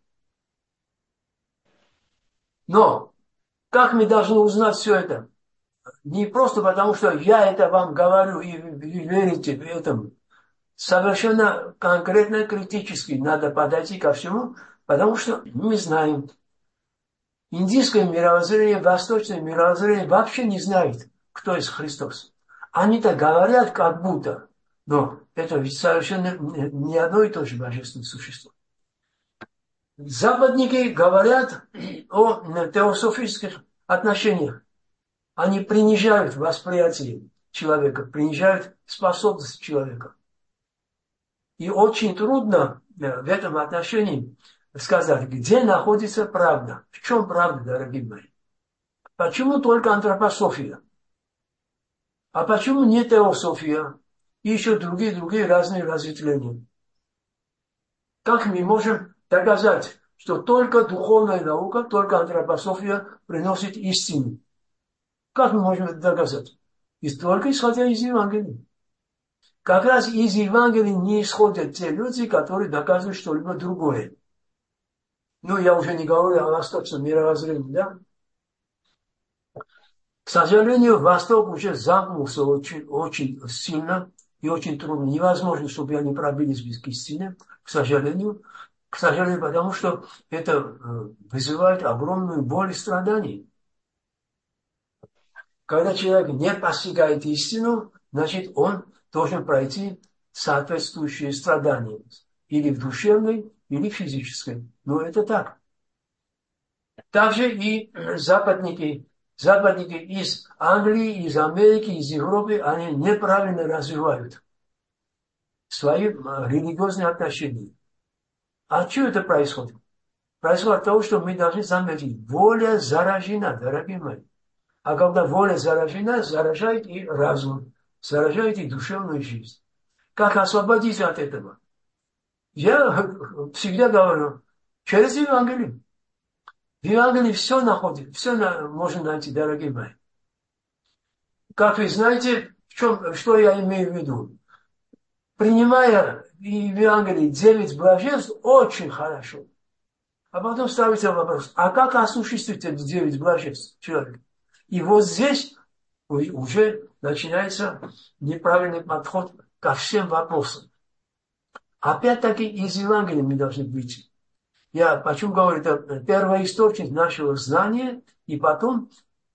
Но как мы должны узнать все это? Не просто потому, что я это вам говорю и верите этому. Совершенно конкретно критически надо подойти ко всему, потому что мы знаем, индийское мировоззрение, восточное мировоззрение вообще не знает, кто есть Христос. Они-то говорят как будто, но это ведь совершенно не одно и то же божественное существо. Западники говорят о теософических отношениях. Они принижают восприятие человека, принижают способность человека. И очень трудно в этом отношении сказать, где находится правда. В чем правда, дорогие мои? Почему только антропософия? А почему не теософия? И еще другие разные разветвления. Как мы можем доказать, что только духовная наука, только антропософия приносит истину? Как мы можем это доказать? И только исходя из Евангелия. Как раз из Евангелия не исходят те люди, которые доказывают что-либо другое. Ну, я уже не говорю о восточном мировоззрении, да? К сожалению, Восток уже замкнулся очень сильно и очень трудно. Невозможно, чтобы они пробились без истины, к сожалению. К сожалению, потому что это вызывает огромную боль и страдания. Когда человек не постигает истину, значит, он должен пройти соответствующие страдания. Или в душевной, или в физической. Но это так. Также и западники из Англии, из Америки, из Европы, они неправильно развивают свои религиозные отношения. А что это происходит? Происходит от того, что мы должны заметить, воля заражена, дорогие мои. А когда воля заражена, заражает и разум, заражает и душевную жизнь. Как освободиться от этого? Я всегда говорю, через Евангелие. В Евангелии все находится, все можно найти, дорогие мои. Как вы знаете, что я имею в виду? Принимая в Евангелии 9 блаженств, очень хорошо. А потом ставится вопрос, а как осуществить эти 9 блаженств человека? И вот здесь уже начинается неправильный подход ко всем вопросам. Опять-таки из Евангелия мы должны выйти. Я почему говорю, это первоисточник нашего знания, и потом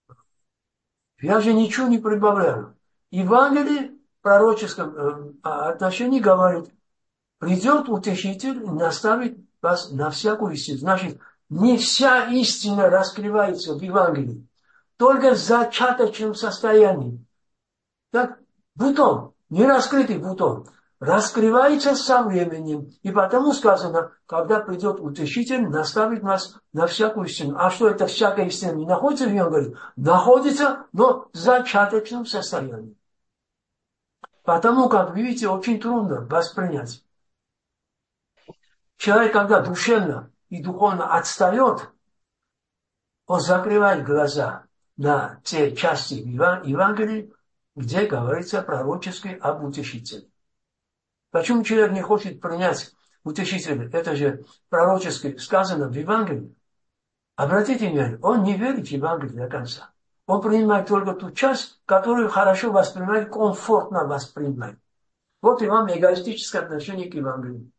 я же ничего не прибавляю. Евангелие в пророческом отношении говорит, придет утешитель и наставит вас на всякую истину. Значит, не вся истина раскрывается в Евангелии, только в зачаточном состоянии. Так, бутон, не раскрытый бутон, раскрывается со временем. И потому сказано, когда придет утешитель, наставит нас на всякую истину. А что это всякая истина не находится в Евангелии? Находится, но в зачаточном состоянии. Потому, как вы видите, очень трудно воспринять. Человек, когда душевно и духовно отстает, он закрывает глаза на те части Евангелия, где говорится пророчески об утешителе. Почему человек не хочет принять утешителя? Это же пророчески сказано в Евангелии. Обратите внимание, он не верит в Евангелие до конца. Он принимает только ту часть, которую хорошо воспринимает, комфортно воспринимает. Вот и вам эгоистическое отношение к Евангелию.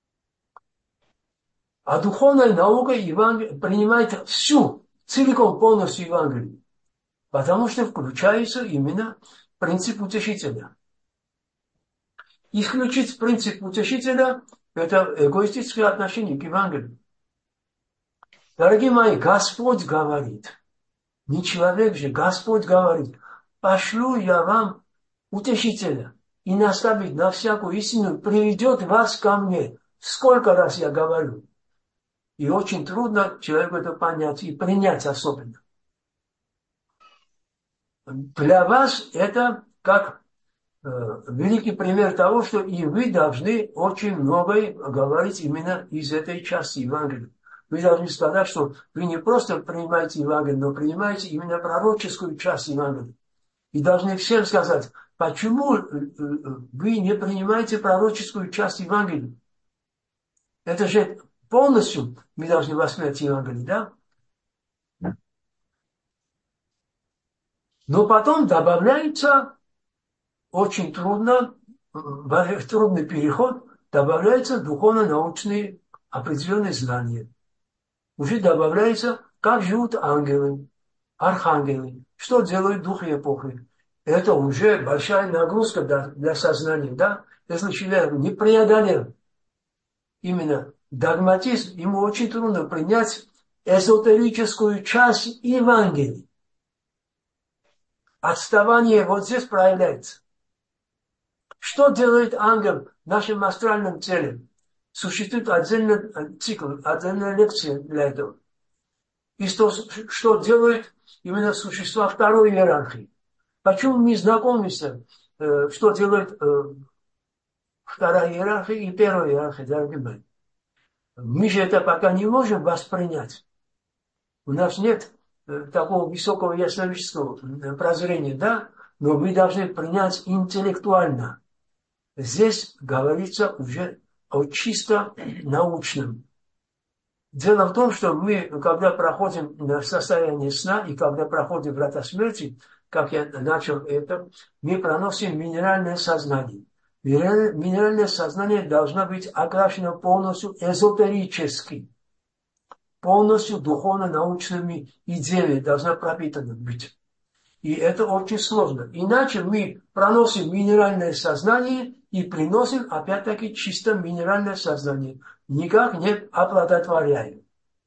А духовная наука принимает всю, целиком, полностью Евангелие. Потому что включается именно принцип утешителя. Исключить принцип утешителя – это эгоистическое отношение к Евангелию. Дорогие мои, Господь говорит, не человек же, Господь говорит, пошлю я вам утешителя и наставит на всякую истину, приведет вас ко мне. Сколько раз я говорю. И очень трудно человеку это понять и принять особенно. Для вас это как великий пример того, что и вы должны очень многое говорить именно из этой части Евангелия. Вы должны сказать, что вы не просто принимаете Евангелие, но принимаете именно пророческую часть Евангелия. И должны всем сказать, почему вы не принимаете пророческую часть Евангелия. Это же полностью мы должны воспринять Евангелие, да? Но потом добавляется очень трудный переход, добавляются духовно-научные определенные знания. Уже добавляется, как живут ангелы, архангелы, что делают духи эпохи. Это уже большая нагрузка для сознания, да? Если человек не преодолел именно догматизм, ему очень трудно принять эзотерическую часть Евангелия. Отставание вот здесь проявляется. Что делает ангел нашим астральным целям? Существует отдельный цикл, отдельная лекция для этого. И что делают именно существа второй иерархии. Почему мы знакомимся, что делает вторая иерархия и первая иерархия, дорогие мои? Мы же это пока не можем воспринять. У нас нет такого высокого ясновидческого прозрения, да? Но мы должны принять интеллектуально. Здесь говорится уже о чисто научном. Дело в том, что мы, когда проходим в состояние сна и когда проходим врата смерти, как я начал это, мы проносим минеральное сознание. Минеральное сознание должно быть окрашено полностью эзотерически, полностью духовно-научными идеями должна пропитана быть. И это очень сложно. Иначе мы проносим минеральное сознание и приносим, опять-таки, чисто минеральное сознание. Никак не оплодотворяем.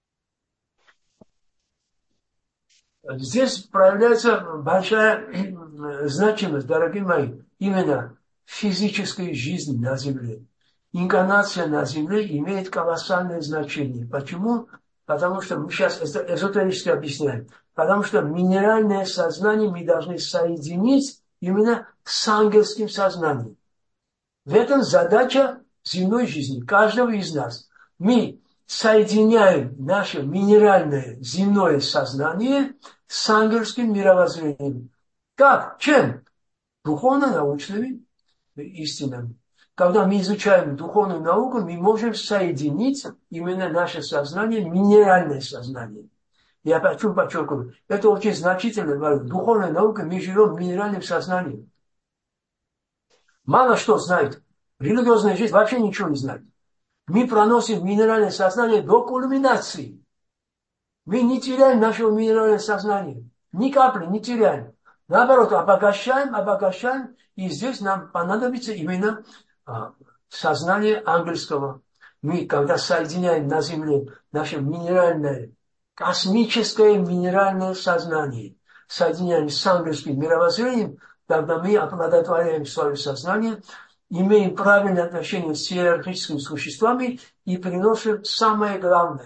Здесь проявляется большая значимость, дорогие мои, именно физической жизни на Земле. Инкарнация на Земле имеет колоссальное значение. Почему? Потому что мы сейчас эзотерически объясняем. Потому что минеральное сознание мы должны соединить именно с ангельским сознанием. В этом задача земной жизни каждого из нас. Мы соединяем наше минеральное земное сознание с ангельским мировоззрением. Как? Чем? Духовно-научными истинами. Когда мы изучаем духовную науку, мы можем соединить именно наше сознание, минеральное сознание. Я почему подчеркиваю, это очень значительно. В духовной науке мы живем минеральным сознанием. Мало что знает. Религиозная жизнь вообще ничего не знает. Мы проносим минеральное сознание до кульминации. Мы не теряем нашего минерального сознания. Ни капли не теряем. Наоборот, обогащаем. И здесь нам понадобится именно сознание ангельского. Мы, когда соединяем на Земле наше минеральное, космическое минеральное сознание, соединяем с ангельским мировоззрением, тогда мы оплодотворяем свое сознание, имеем правильное отношение с иерархическими существами и приносим самое главное.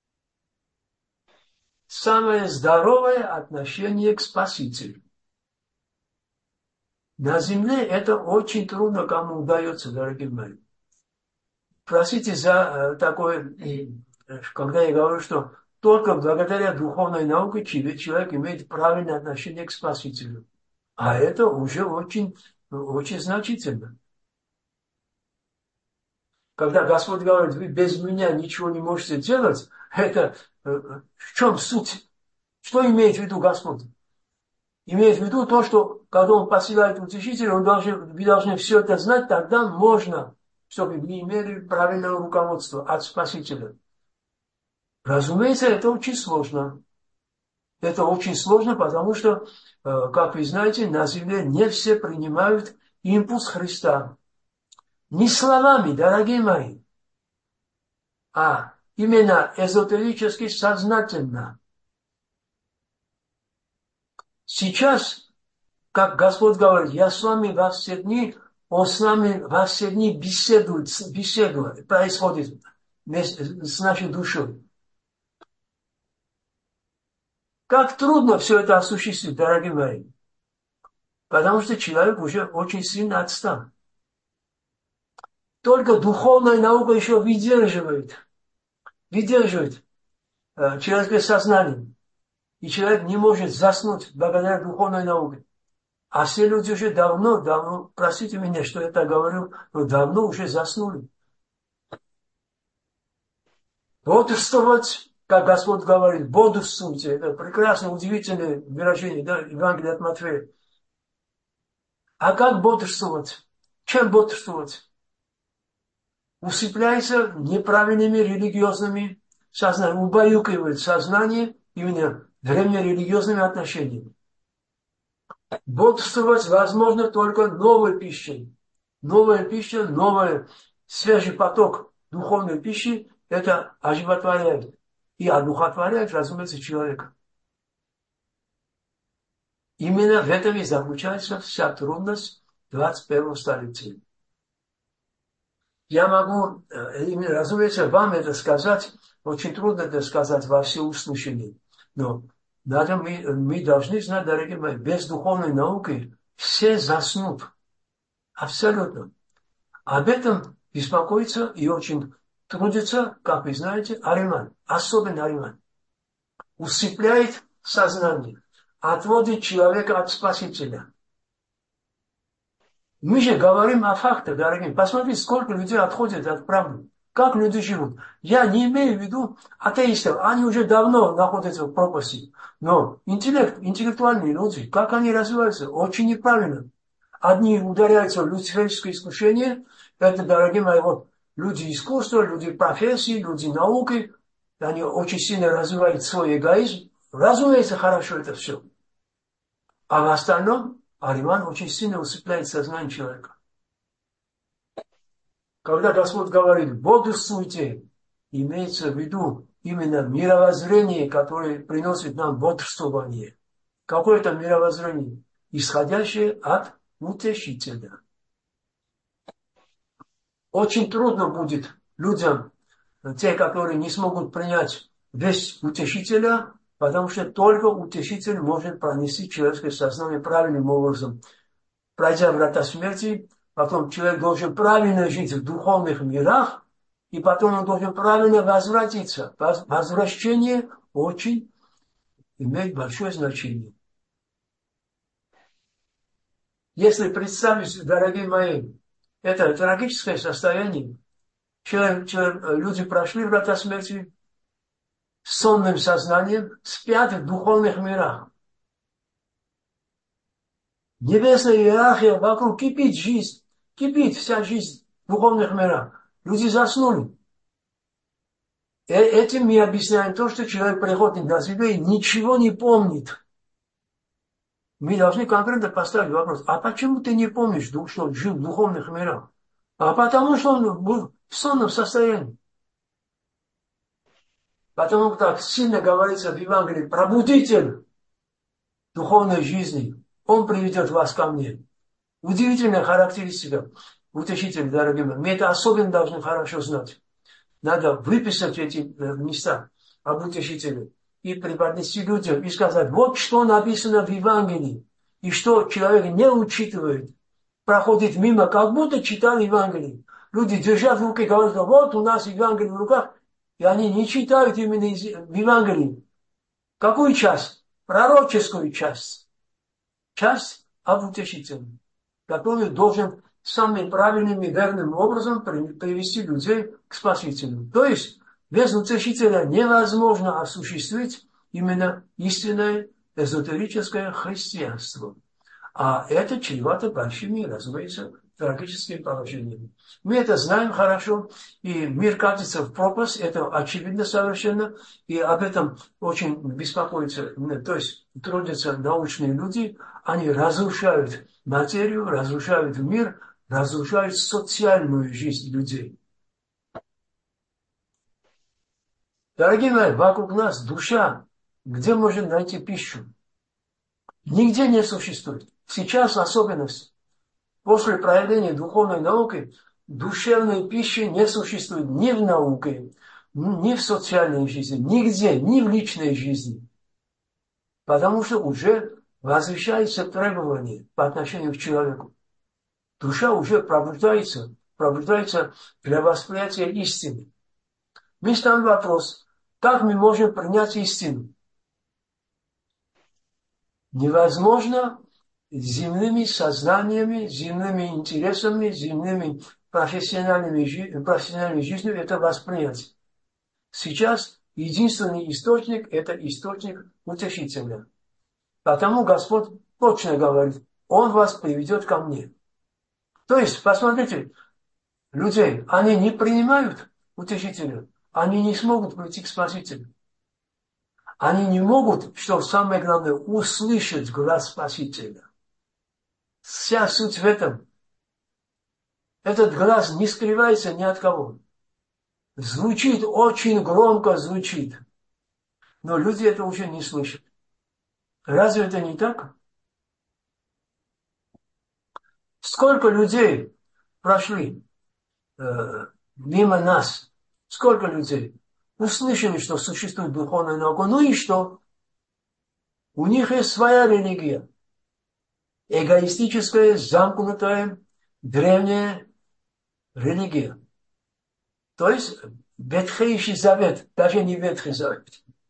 Самое здоровое отношение к Спасителю. На Земле это очень трудно кому удается, дорогие мои. Простите за такое, когда я говорю, что только благодаря духовной науке человек имеет правильное отношение к Спасителю. А это уже очень, очень значительно. Когда Господь говорит, вы без меня ничего не можете делать, это в чем суть? Что имеет в виду Господь? Имеет в виду то, что когда Он посылает утешителя, вы должны все это знать, тогда можно, чтобы вы имели правильное руководство от Спасителя. Разумеется, это очень сложно. Это очень сложно, потому что, как вы знаете, на земле не все принимают импульс Христа. Не словами, дорогие мои, а именно эзотерически сознательно. Сейчас, как Господь говорит, я с вами во все дни, Он с нами во все дни беседует, происходит с нашей душой. Как трудно все это осуществить, дорогие мои. Потому что человек уже очень сильно отстал. Только духовная наука еще выдерживает человеческое сознание. И человек не может заснуть благодаря духовной науке. А все люди уже давно, простите меня, что я так говорю, но давно уже заснули. Бодрствовать, как Господь говорит, бодрствуйте. Это прекрасное, удивительное выражение, да, Евангелие от Матфея. А как бодрствовать? Чем бодрствовать? Усыпляется неправильными религиозными сознаниями, убаюкивает сознание именно древнерелигиозными отношениями. Бодрствовать возможно только новой пищей. Новая пища, новый свежий поток духовной пищи, это оживотворяет. и одухотворяет, разумеется, человека. Именно в этом и заключается вся трудность 21 столетия. Я могу, разумеется, вам это сказать, очень трудно это сказать во всеуслышание. Но мы должны знать, дорогие мои, без духовной науки все заснут. Абсолютно. Об этом беспокоится и очень трудится, как вы знаете, Ариман. Особенно Ариман. Усыпляет сознание. Отводит человека от Спасителя. Мы же говорим о фактах, дорогие. Посмотрите, сколько людей отходят от правды. Как люди живут. Я не имею в виду атеистов. Они уже давно находятся в пропасти. Но интеллектуальные люди, как они развиваются? Очень неправильно. Одни ударяются в люциферское искушение. Это, дорогие мои, вот люди искусства, люди профессии, люди науки. Они очень сильно развивают свой эгоизм. Разумеется, хорошо это все. А в остальном Ариман очень сильно усыпляет сознание человека. Когда Господь говорит «бодрствуйте», имеется в виду именно мировоззрение, которое приносит нам бодрствование. Какое это мировоззрение? Исходящее от утешителя. Очень трудно будет людям, те, которые не смогут принять весть утешителя, потому что только утешитель может пронести человеческое сознание правильным образом. Пройдя врата смерти, потом человек должен правильно жить в духовных мирах, и потом он должен правильно возвратиться. Возвращение очень имеет большое значение. Если представить, дорогие мои, это трагическое состояние, люди прошли врата смерти с сонным сознанием, спят в духовных мирах. Небесная иерархия вокруг кипит жизнь, кипит вся жизнь в духовных мирах. Люди заснули. Этим мы объясняем то, что человек приходит на себя и ничего не помнит. Мы должны конкретно поставить вопрос, а почему ты не помнишь, что жил в духовных мирах? А потому что он был в сонном состоянии. Потому что так сильно говорится в Евангелии, пробудитель духовной жизни, он приведет вас ко мне. Удивительная характеристика утешителя, дорогие мои. Мы это особенно должны хорошо знать. Надо выписать эти места об утешителе и преподнести людям и сказать, вот что написано в Евангелии, и что человек не учитывает, проходит мимо, как будто читал Евангелие. Люди держат в руке и говорят, вот у нас Евангелие в руках, и они не читают именно в Евангелии. Какую часть? Пророческую часть. Часть об утешителе, который должен самым правильным и верным образом привести людей к Спасителю. То есть, без утешителя невозможно осуществить именно истинное эзотерическое христианство. А это чревато большими, разумеется, трагическими положениями. Мы это знаем хорошо, и мир катится в пропасть, это очевидно совершенно, и об этом очень беспокоятся, то есть трудятся научные люди, они разрушают материю, разрушают мир, разрушают социальную жизнь людей. Дорогие мои, вокруг нас душа, где можно найти пищу? Нигде не существует. Сейчас особенность. После проявления духовной науки душевной пищи не существует ни в науке, ни в социальной жизни, нигде, ни в личной жизни. Потому что уже возвещается требование по отношению к человеку. Душа уже пробуждается для восприятия истины. Мы ставим вопрос, как мы можем принять истину? Невозможно земными сознаниями, земными интересами, земными профессиональной жизнью это воспринять. Сейчас единственный источник – это источник утешителя. Потому Господь точно говорит, Он вас приведет ко мне. То есть, посмотрите, людей, они не принимают утешителя, они не смогут прийти к Спасителю. Они не могут, что самое главное, услышать глаз Спасителя. Вся суть в этом. Этот глаз не скрывается ни от кого. Звучит, очень громко звучит. но люди это уже не слышат. Разве это не так? Сколько людей прошли мимо нас, сколько людей услышали, что существует духовная наука, ну и что? У них есть своя религия, эгоистическая, замкнутая, древняя религия. То есть Ветхий Завет, даже не Ветхий Завет.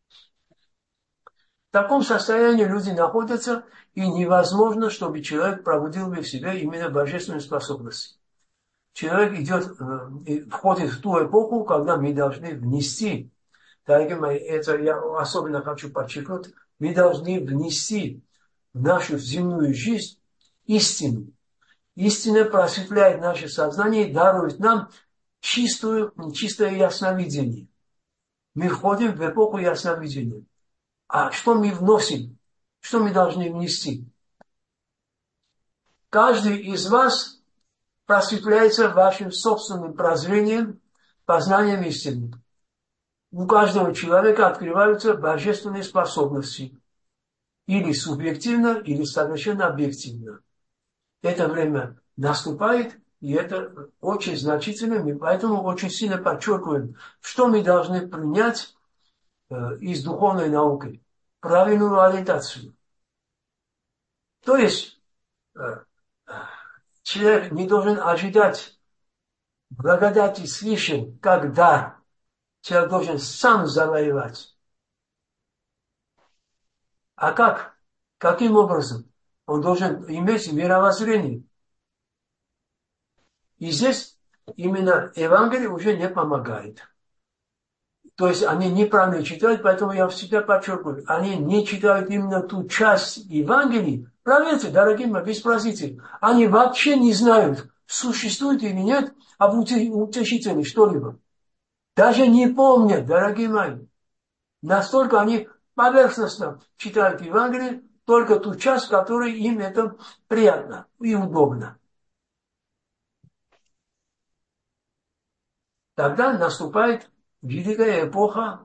В таком состоянии люди находятся, и невозможно, чтобы человек пробудил в себе именно божественную способность. Человек входит в ту эпоху, когда мы должны внести, дорогие мои, это я особенно хочу подчеркнуть, мы должны внести в нашу земную жизнь истину. Истина просветляет наше сознание и дарует нам чистое ясновидение. Мы входим в эпоху ясновидения. А что мы вносим? Что мы должны внести? Каждый из вас просветляется вашим собственным прозрением, познанием истины. У каждого человека открываются божественные способности. Или субъективно, или совершенно объективно. Это время наступает, и это очень значительно, мы поэтому очень сильно подчеркиваем, что мы должны принять из духовной науки. Правильную ориентацию. То есть человек не должен ожидать благодати свыше, как дар. Человек должен сам завоевать. А как? Каким образом? Он должен иметь мировоззрение. И здесь именно Евангелие уже не помогает. То есть они неправильно читают, поэтому я всегда подчеркиваю, они не читают именно ту часть Евангелия. Проверьте, дорогие мои, без спросите. Они вообще не знают, существует или нет об утешителе что-либо. Даже не помнят, дорогие мои. Настолько они поверхностно читают Евангелие, только ту часть, которая им это приятно и удобно. Тогда наступает великая эпоха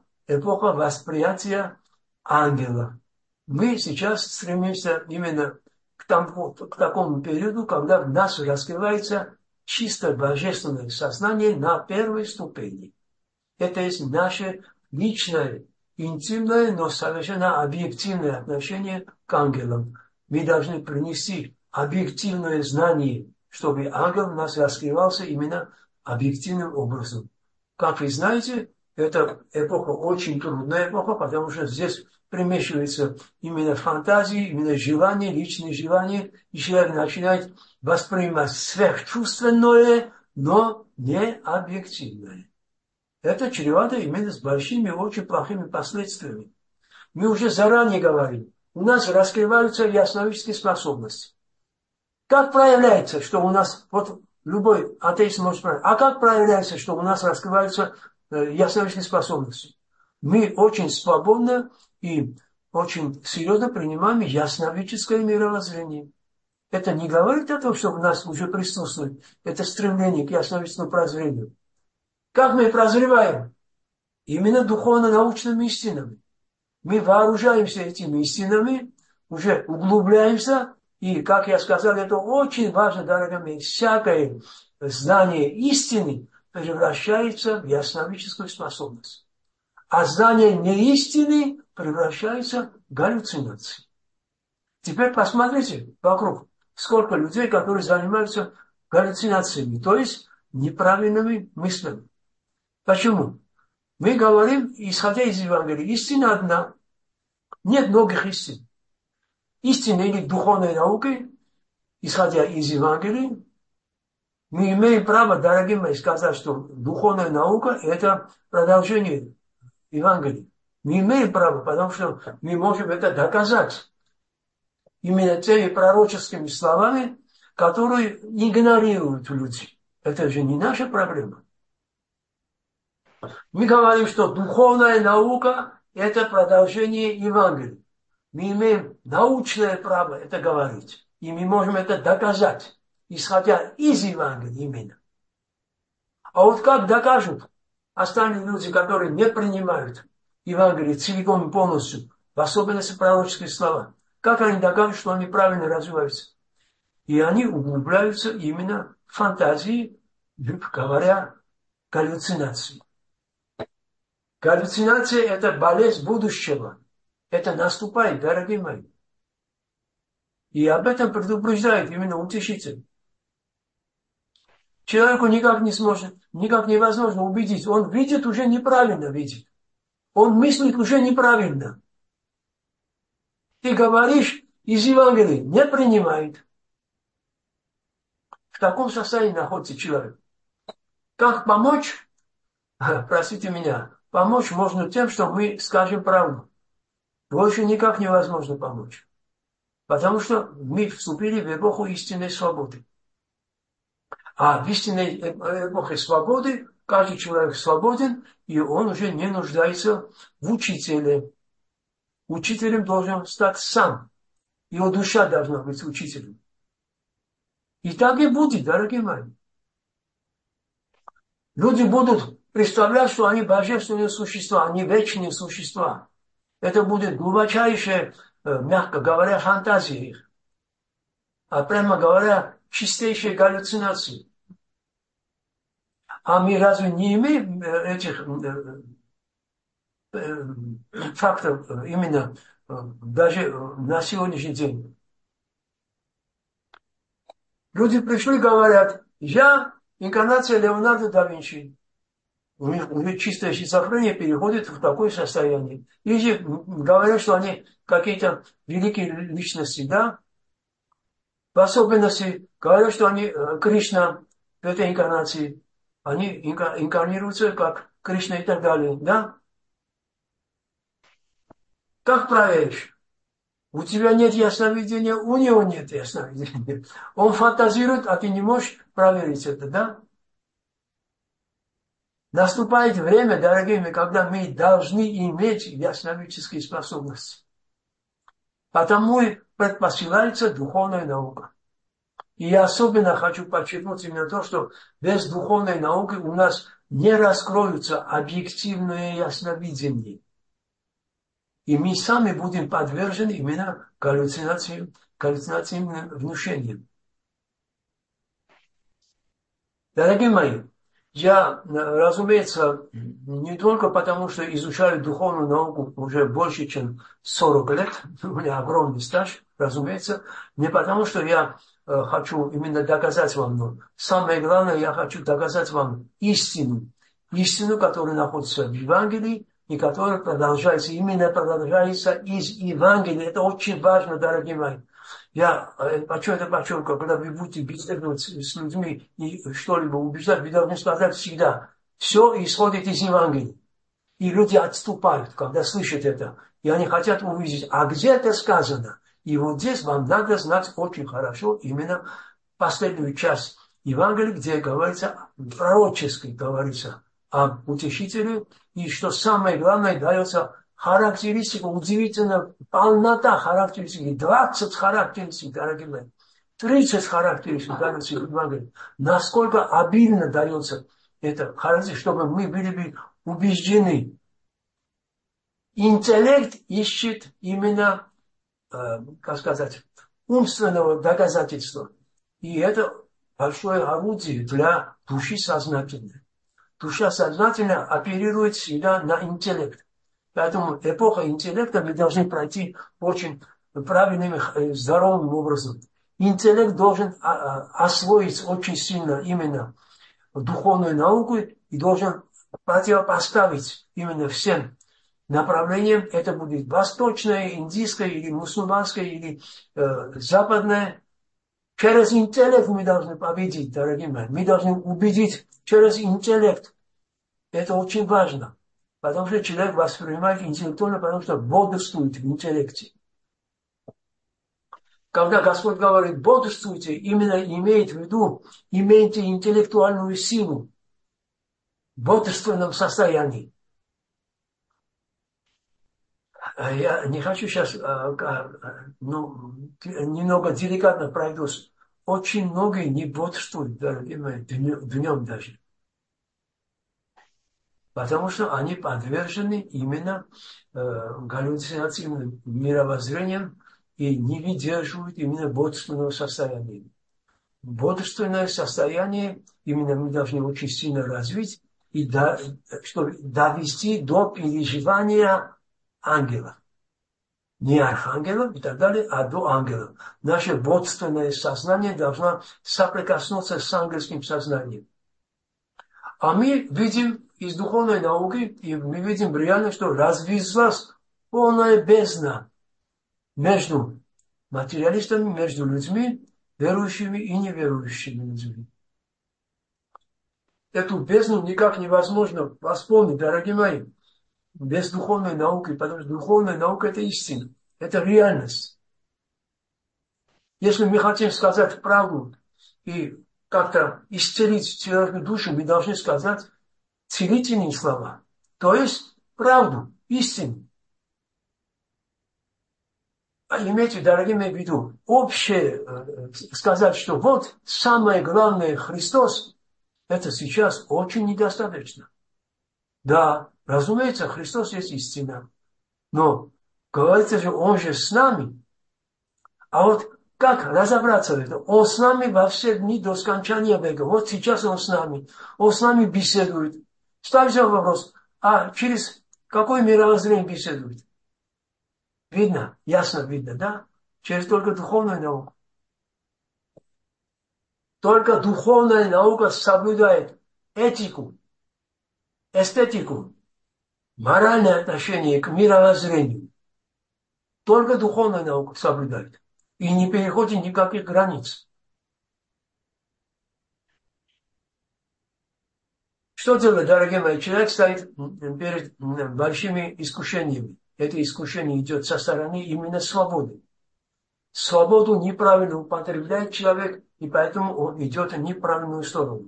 восприятия ангела. Мы сейчас стремимся именно к такому периоду, когда в нас раскрывается чисто божественное сознание на первой ступени. Это есть наше личное, интимное, но совершенно объективное отношение к ангелам. Мы должны принести объективное знание, чтобы ангел в нас раскрывался именно объективным образом. Как вы знаете, эта эпоха очень трудная эпоха, потому что здесь примешивается именно фантазии, именно желания, личные желания, и человек начинает воспринимать сверхчувственное, но не объективное. Это чревато именно с большими, очень плохими последствиями. Мы уже заранее говорим, у нас раскрываются ясновидческие способности. Как проявляется, что у нас, вот любой атеист может спросить, а как проявляется, что у нас раскрываются ясновидческие способности? Мы очень свободно и очень серьезно принимаем ясновидческое мировоззрение. Это не говорит о том, что в нас уже присутствует это стремление к ясновидческому прозрению. Как мы прозреваем? Именно духовно-научными истинами. Мы вооружаемся этими истинами, уже углубляемся, и, как я сказал, это очень важно, дорогие мои, всякое знание истины превращается в ясновидческую способность. А знание неистины превращается в галлюцинации. Теперь посмотрите вокруг, сколько людей, которые занимаются галлюцинациями, то есть неправильными мыслями. Почему? Мы говорим, исходя из Евангелия, истина одна. Нет многих истин. Истина или духовной науки, исходя из Евангелия, мы имеем право, дорогие мои, сказать, что духовная наука – это продолжение Евангелия. Мы имеем право, потому что мы можем это доказать именно теми пророческими словами, которые игнорируют люди. Это же не наша проблема. Мы говорим, что духовная наука – это продолжение Евангелия. Мы имеем научное право это говорить. И мы можем это доказать, исходя из Евангелия именно. А вот как докажут остальные люди, которые не принимают Евангелие целиком и полностью, в особенности пророческие слова. Как они догадываются, что они правильно развиваются? И они углубляются именно в фантазии, говоря, галлюцинации. Галлюцинация – это болезнь будущего. Это наступает, дорогие мои. И об этом предупреждает именно утешитель. Человеку никак невозможно убедить. Он видит, уже неправильно видит. Он мыслит уже неправильно. Ты говоришь, из Евангелия не принимает. В таком состоянии находится человек. Как помочь? Простите меня. Помочь можно тем, что мы скажем правду. Больше никак невозможно помочь. Потому что мы вступили в эпоху истинной свободы. А в истинной эпохе свободы каждый человек свободен, и он уже не нуждается в учителе. Учителем должен стать сам. Его душа должна быть учителем. И так и будет, дорогие мои. Люди будут представлять, что они божественные существа, они вечные существа. Это будет глубочайшая, мягко говоря, фантазия их. А прямо говоря, чистейшая галлюцинация. А мы разве не имеем этих фактов именно даже на сегодняшний день? Люди пришли и говорят, я инкарнация Леонардо да Винчи. У них чистая шизофрения переходит в такое состояние. Или говорят, что они какие-то великие личности, да? В особенности говорят, что они Кришна в этой инкарнации. Они инкарнируются как Кришна и так далее, да? Как проверишь? У тебя нет ясновидения, у него нет ясновидения. Он фантазирует, а ты не можешь проверить это, да? Наступает время, дорогие мои, когда мы должны иметь ясновидческие способности. Потому и предпосылается духовная наука. И я особенно хочу подчеркнуть именно то, что без духовной науки у нас не раскроются объективные ясновидения. И мы сами будем подвержены именно галлюцинациям внушениям. Дорогие мои, я, разумеется, не только потому, что изучаю духовную науку уже больше, чем 40 лет, у меня огромный стаж, разумеется, не потому, что я хочу именно доказать вам, но самое главное, я хочу доказать вам истину, которая находится в Евангелии, и которая продолжается из Евангелия. Это очень важно, дорогие мои. Я это подчеркиваю, когда вы будете беседовать с людьми и что-либо убеждать, вы должны сказать всегда, все исходит из Евангелия. И люди отступают, когда слышат это. И они хотят увидеть, а где это сказано? И вот здесь вам надо знать очень хорошо именно последнюю часть Евангелия, где говорится, пророчески говорится об утешителе, и что самое главное, дается характеристика, удивительно, полнота характеристики, 20 характеристик, дорогие мои, 30 характеристик дается в Евангелии. Насколько обильно дается это характеристика, чтобы мы были убеждены. Интеллект ищет именно, как сказать, умственного доказательства. И это большое орудие для души сознательной. Душа сознательно оперирует всегда на интеллект. Поэтому эпоха интеллекта мы должны пройти очень правильным, здоровым образом. Интеллект должен освоить очень сильно именно духовную науку и должен противопоставить именно всем направлениям. Это будет восточное, индийское или мусульманское или западное. Через интеллект мы должны победить, дорогие мои. Мы должны убедить через интеллект. Это очень важно. Потому что человек воспринимает интеллектуально, потому что бодрствует в интеллекте. Когда Господь говорит бодрствуйте, именно имеет в виду, имейте интеллектуальную силу в бодрственном состоянии. Я не хочу сейчас, немного деликатно пройдусь. Очень многие не бодрствуют, дорогие мои, днем даже. потому что они подвержены именно галлюцинативным мировоззрениям и не выдерживают именно бодрственного состояния. Бодрственное состояние именно мы должны очень сильно развить, и чтобы довести до переживания ангела. Не архангелов и так далее, а до ангелов. Наше бодственное сознание должно соприкоснуться с ангельским сознанием. А мы видим из духовной науки, и мы видим реально, что развилась полная бездна между материалистами, между людьми, верующими и неверующими людьми. Эту бездну никак невозможно восполнить, дорогие мои, без духовной науки, потому что духовная наука – это истина, это реальность. Если мы хотим сказать правду и как-то исцелить человеческую душу, мы должны сказать целительные слова, то есть правду, истину. А имейте, дорогие мои, в виду, общее сказать, что вот самое главное Христос, это сейчас очень недостаточно. Да, разумеется, Христос есть истина, но говорится же, Он же с нами. А вот как разобраться в этом? Он с нами во все дни до скончания века. Вот сейчас Он с нами. Он с нами беседует. Ставься вопрос, а через какое мировоззрение беседует? Видно, ясно видно, да? Через только духовную науку. Только духовная наука соблюдает этику, эстетику, моральное отношение к мировоззрению. Только духовная наука соблюдает. И не переходит никаких границ. Что делать, дорогие мои? Человек стоит перед большими искушениями. Это искушение идет со стороны именно свободы. Свободу неправильно употребляет человек, и поэтому он идет в неправильную сторону.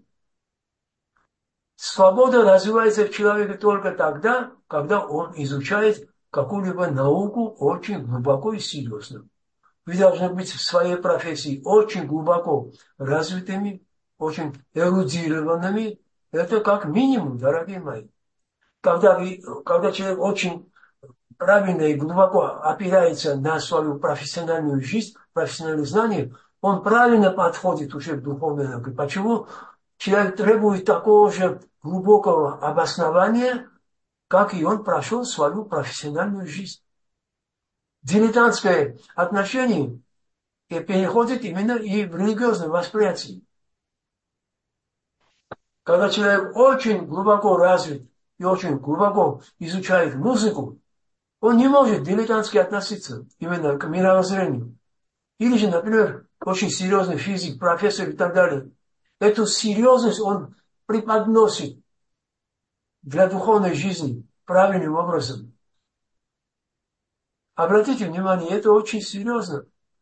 Свобода развивается в человеке только тогда, когда он изучает какую-либо науку очень глубоко и серьезно. Вы должны быть в своей профессии очень глубоко развитыми, очень эрудированными. Это как минимум, дорогие мои. Когда человек очень правильно и глубоко опирается на свою профессиональную жизнь, профессиональные знания, он правильно подходит уже к духовной науке. Почему? Человек требует такого же глубокого обоснования, как и он прошел свою профессиональную жизнь. Дилетантское отношение переходит именно и в религиозное восприятие. Когда человек очень глубоко развит и очень глубоко изучает музыку, он не может дилетантски относиться именно к мировоззрению. Или же, например, очень серьезный физик, профессор и так далее. Эту серьезность он преподносит для духовной жизни правильным образом. Обратите внимание, это очень серьезно.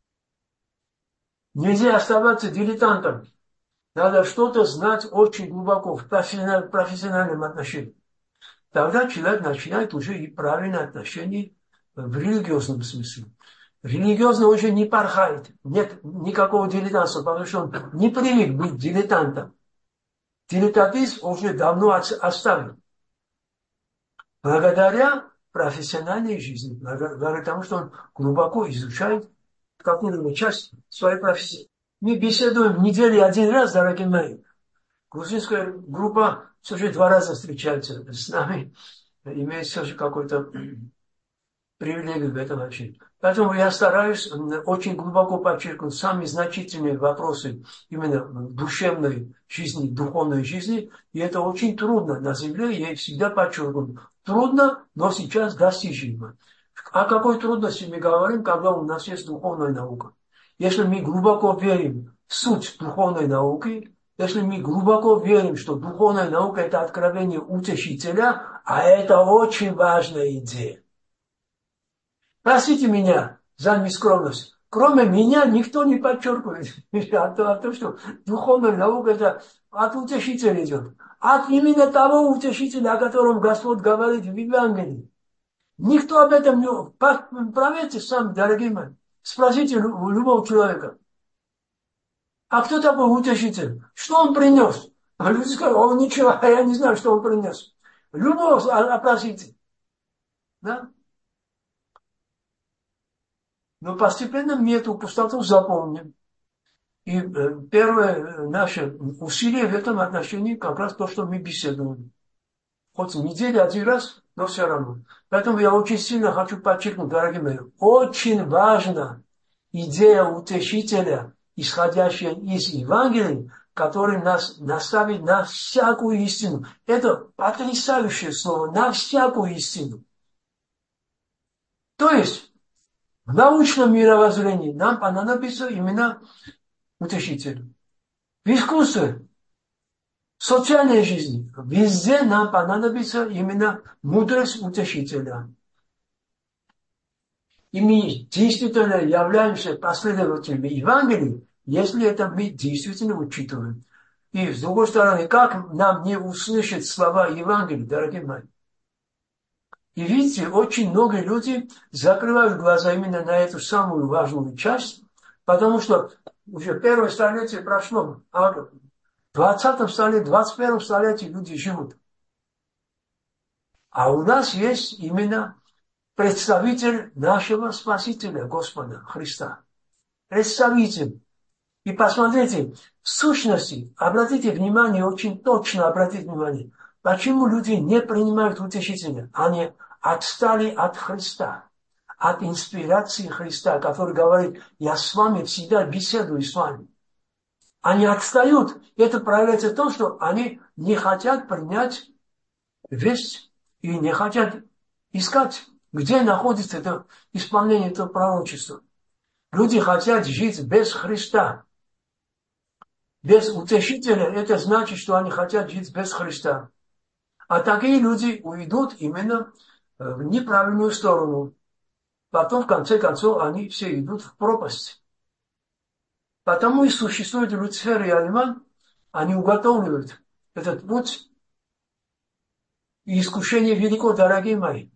Нельзя оставаться дилетантом. Надо что-то знать очень глубоко в профессиональном отношении. Тогда человек начинает уже и правильное отношение в религиозном смысле. Религиозно уже не порхает. Нет никакого дилетантства, потому что он не привык быть дилетантом. Дилетантизм уже давно оставил. Благодаря профессиональной жизни, благодаря тому, что он глубоко изучает какую-либо часть своей профессии. Мы беседуем в неделю один раз, дорогие мои. Грузинская группа все же 2 раза встречается с нами, имеет все же какой-то привилегию в этом общении. Поэтому я стараюсь очень глубоко подчеркнуть самые значительные вопросы именно душевной жизни, духовной жизни. И это очень трудно на земле, я их всегда подчеркиваю. Трудно, но сейчас достижимо. О какой трудности мы говорим, когда у нас есть духовная наука? Если мы глубоко верим в суть духовной науки, если мы глубоко верим, что духовная наука – это откровение утешителя, а это очень важная идея. Простите меня за нескромность. Кроме меня никто не подчеркивает о том, что духовная наука – это от утешителя идет. От именно того утешителя, о котором Господь говорит в Евангелии. Никто об этом не... Проверьте сами, дорогие мои. Спросите у любого человека. А кто такой утешитель? Что он принес? А люди скажут, он ничего, я не знаю, что он принес. Любовь опросите. Да? Но постепенно мы эту пустоту заполним. И первое наше усилие в этом отношении как раз то, что мы беседуем. Хоть в неделю один раз, но все равно. Поэтому я очень сильно хочу подчеркнуть, дорогие мои, очень важна идея утешителя, исходящая из Евангелия, который нас наставит на всякую истину. Это потрясающее слово, на всякую истину. То есть, в научном мировоззрении нам понадобится именно утешитель. В искусстве, в социальной жизни, везде нам понадобится именно мудрость утешителя. И мы действительно являемся последователями Евангелия, если это мы действительно учитываем. И с другой стороны, как нам не услышать слова Евангелия, дорогие мои? И видите, очень многие люди закрывают глаза именно на эту самую важную часть, потому что уже первое столетие прошло, а в 20 столетии, 21 столетии люди живут. А у нас есть именно представитель нашего Спасителя, Господа Христа. Представитель. И посмотрите, в сущности, обратите внимание, очень точно обратите внимание, почему люди не принимают утешителя. Они отстали от Христа, от инспирации Христа, который говорит, я с вами всегда беседую с вами. Они отстают. Это проявляется в том, что они не хотят принять весть и не хотят искать, где находится это исполнение этого пророчества. Люди хотят жить без Христа. Без утешителя это значит, что они хотят жить без Христа. А такие люди уйдут именно в неправильную сторону. Потом, в конце концов, они все идут в пропасть. Потому и существует Люцифер и Альман, они уготовливают этот путь. И искушение велико, дорогие мои.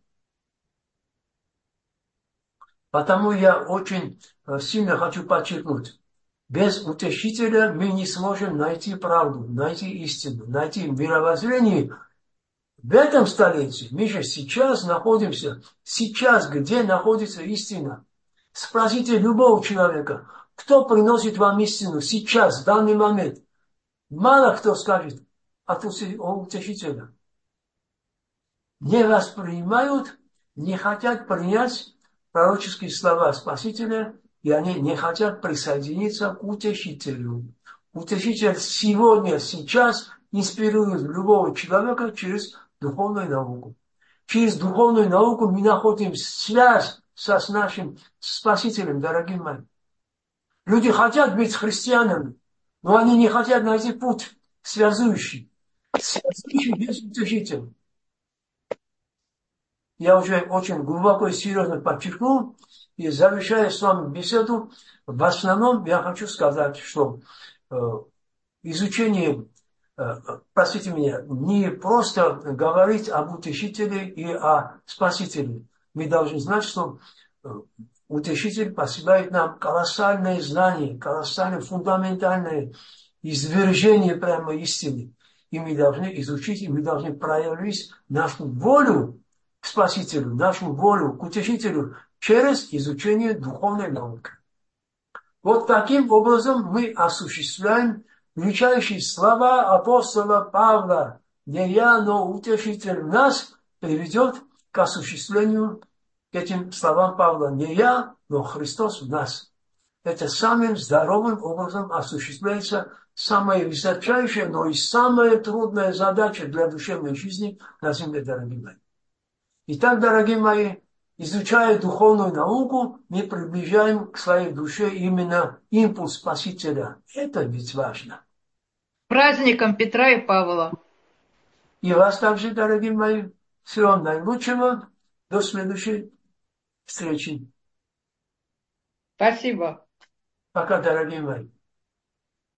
Потому я очень сильно хочу подчеркнуть. Без утешителя мы не сможем найти правду, найти истину, найти мировоззрение. В этом столетии мы же сейчас находимся, сейчас где находится истина. Спросите любого человека, кто приносит вам истину сейчас, в данный момент. Мало кто скажет о утешителя. Не воспринимают, не хотят принять пророческие слова Спасителя, и они не хотят присоединиться к утешителю. Утешитель сегодня, сейчас инспирирует любого человека через духовную науку. Через духовную науку мы находим связь с нашим Спасителем, дорогие мои. Люди хотят быть христианами, но они не хотят найти путь связующий без утешителя. Я уже очень глубоко и серьезно подчеркнул, и завершая с вами беседу, в основном я хочу сказать, что изучение, простите меня, не просто говорить об утешителе и о спасителе. Мы должны знать, что утешитель посылает нам колоссальные знания, колоссальное фундаментальное извержение прямо истины. И мы должны изучить, и мы должны проявить нашу волю к Спасителю, нашу волю к утешителю через изучение духовной науки. Вот таким образом мы осуществляем величайшие слова апостола Павла. Не я, но утешитель нас приведет к осуществлению этим словам Павла. Не я, но Христос в нас. Это самым здоровым образом осуществляется самая высочайшая, но и самая трудная задача для душевной жизни на земле, дорогие мои. Итак, дорогие мои, изучая духовную науку, мы приближаем к своей душе именно импульс Спасителя. Это ведь важно. Праздником Петра и Павла. И вас также, дорогие мои, всего наилучшего. До следующей встречи. Спасибо. Пока, дорогие мои.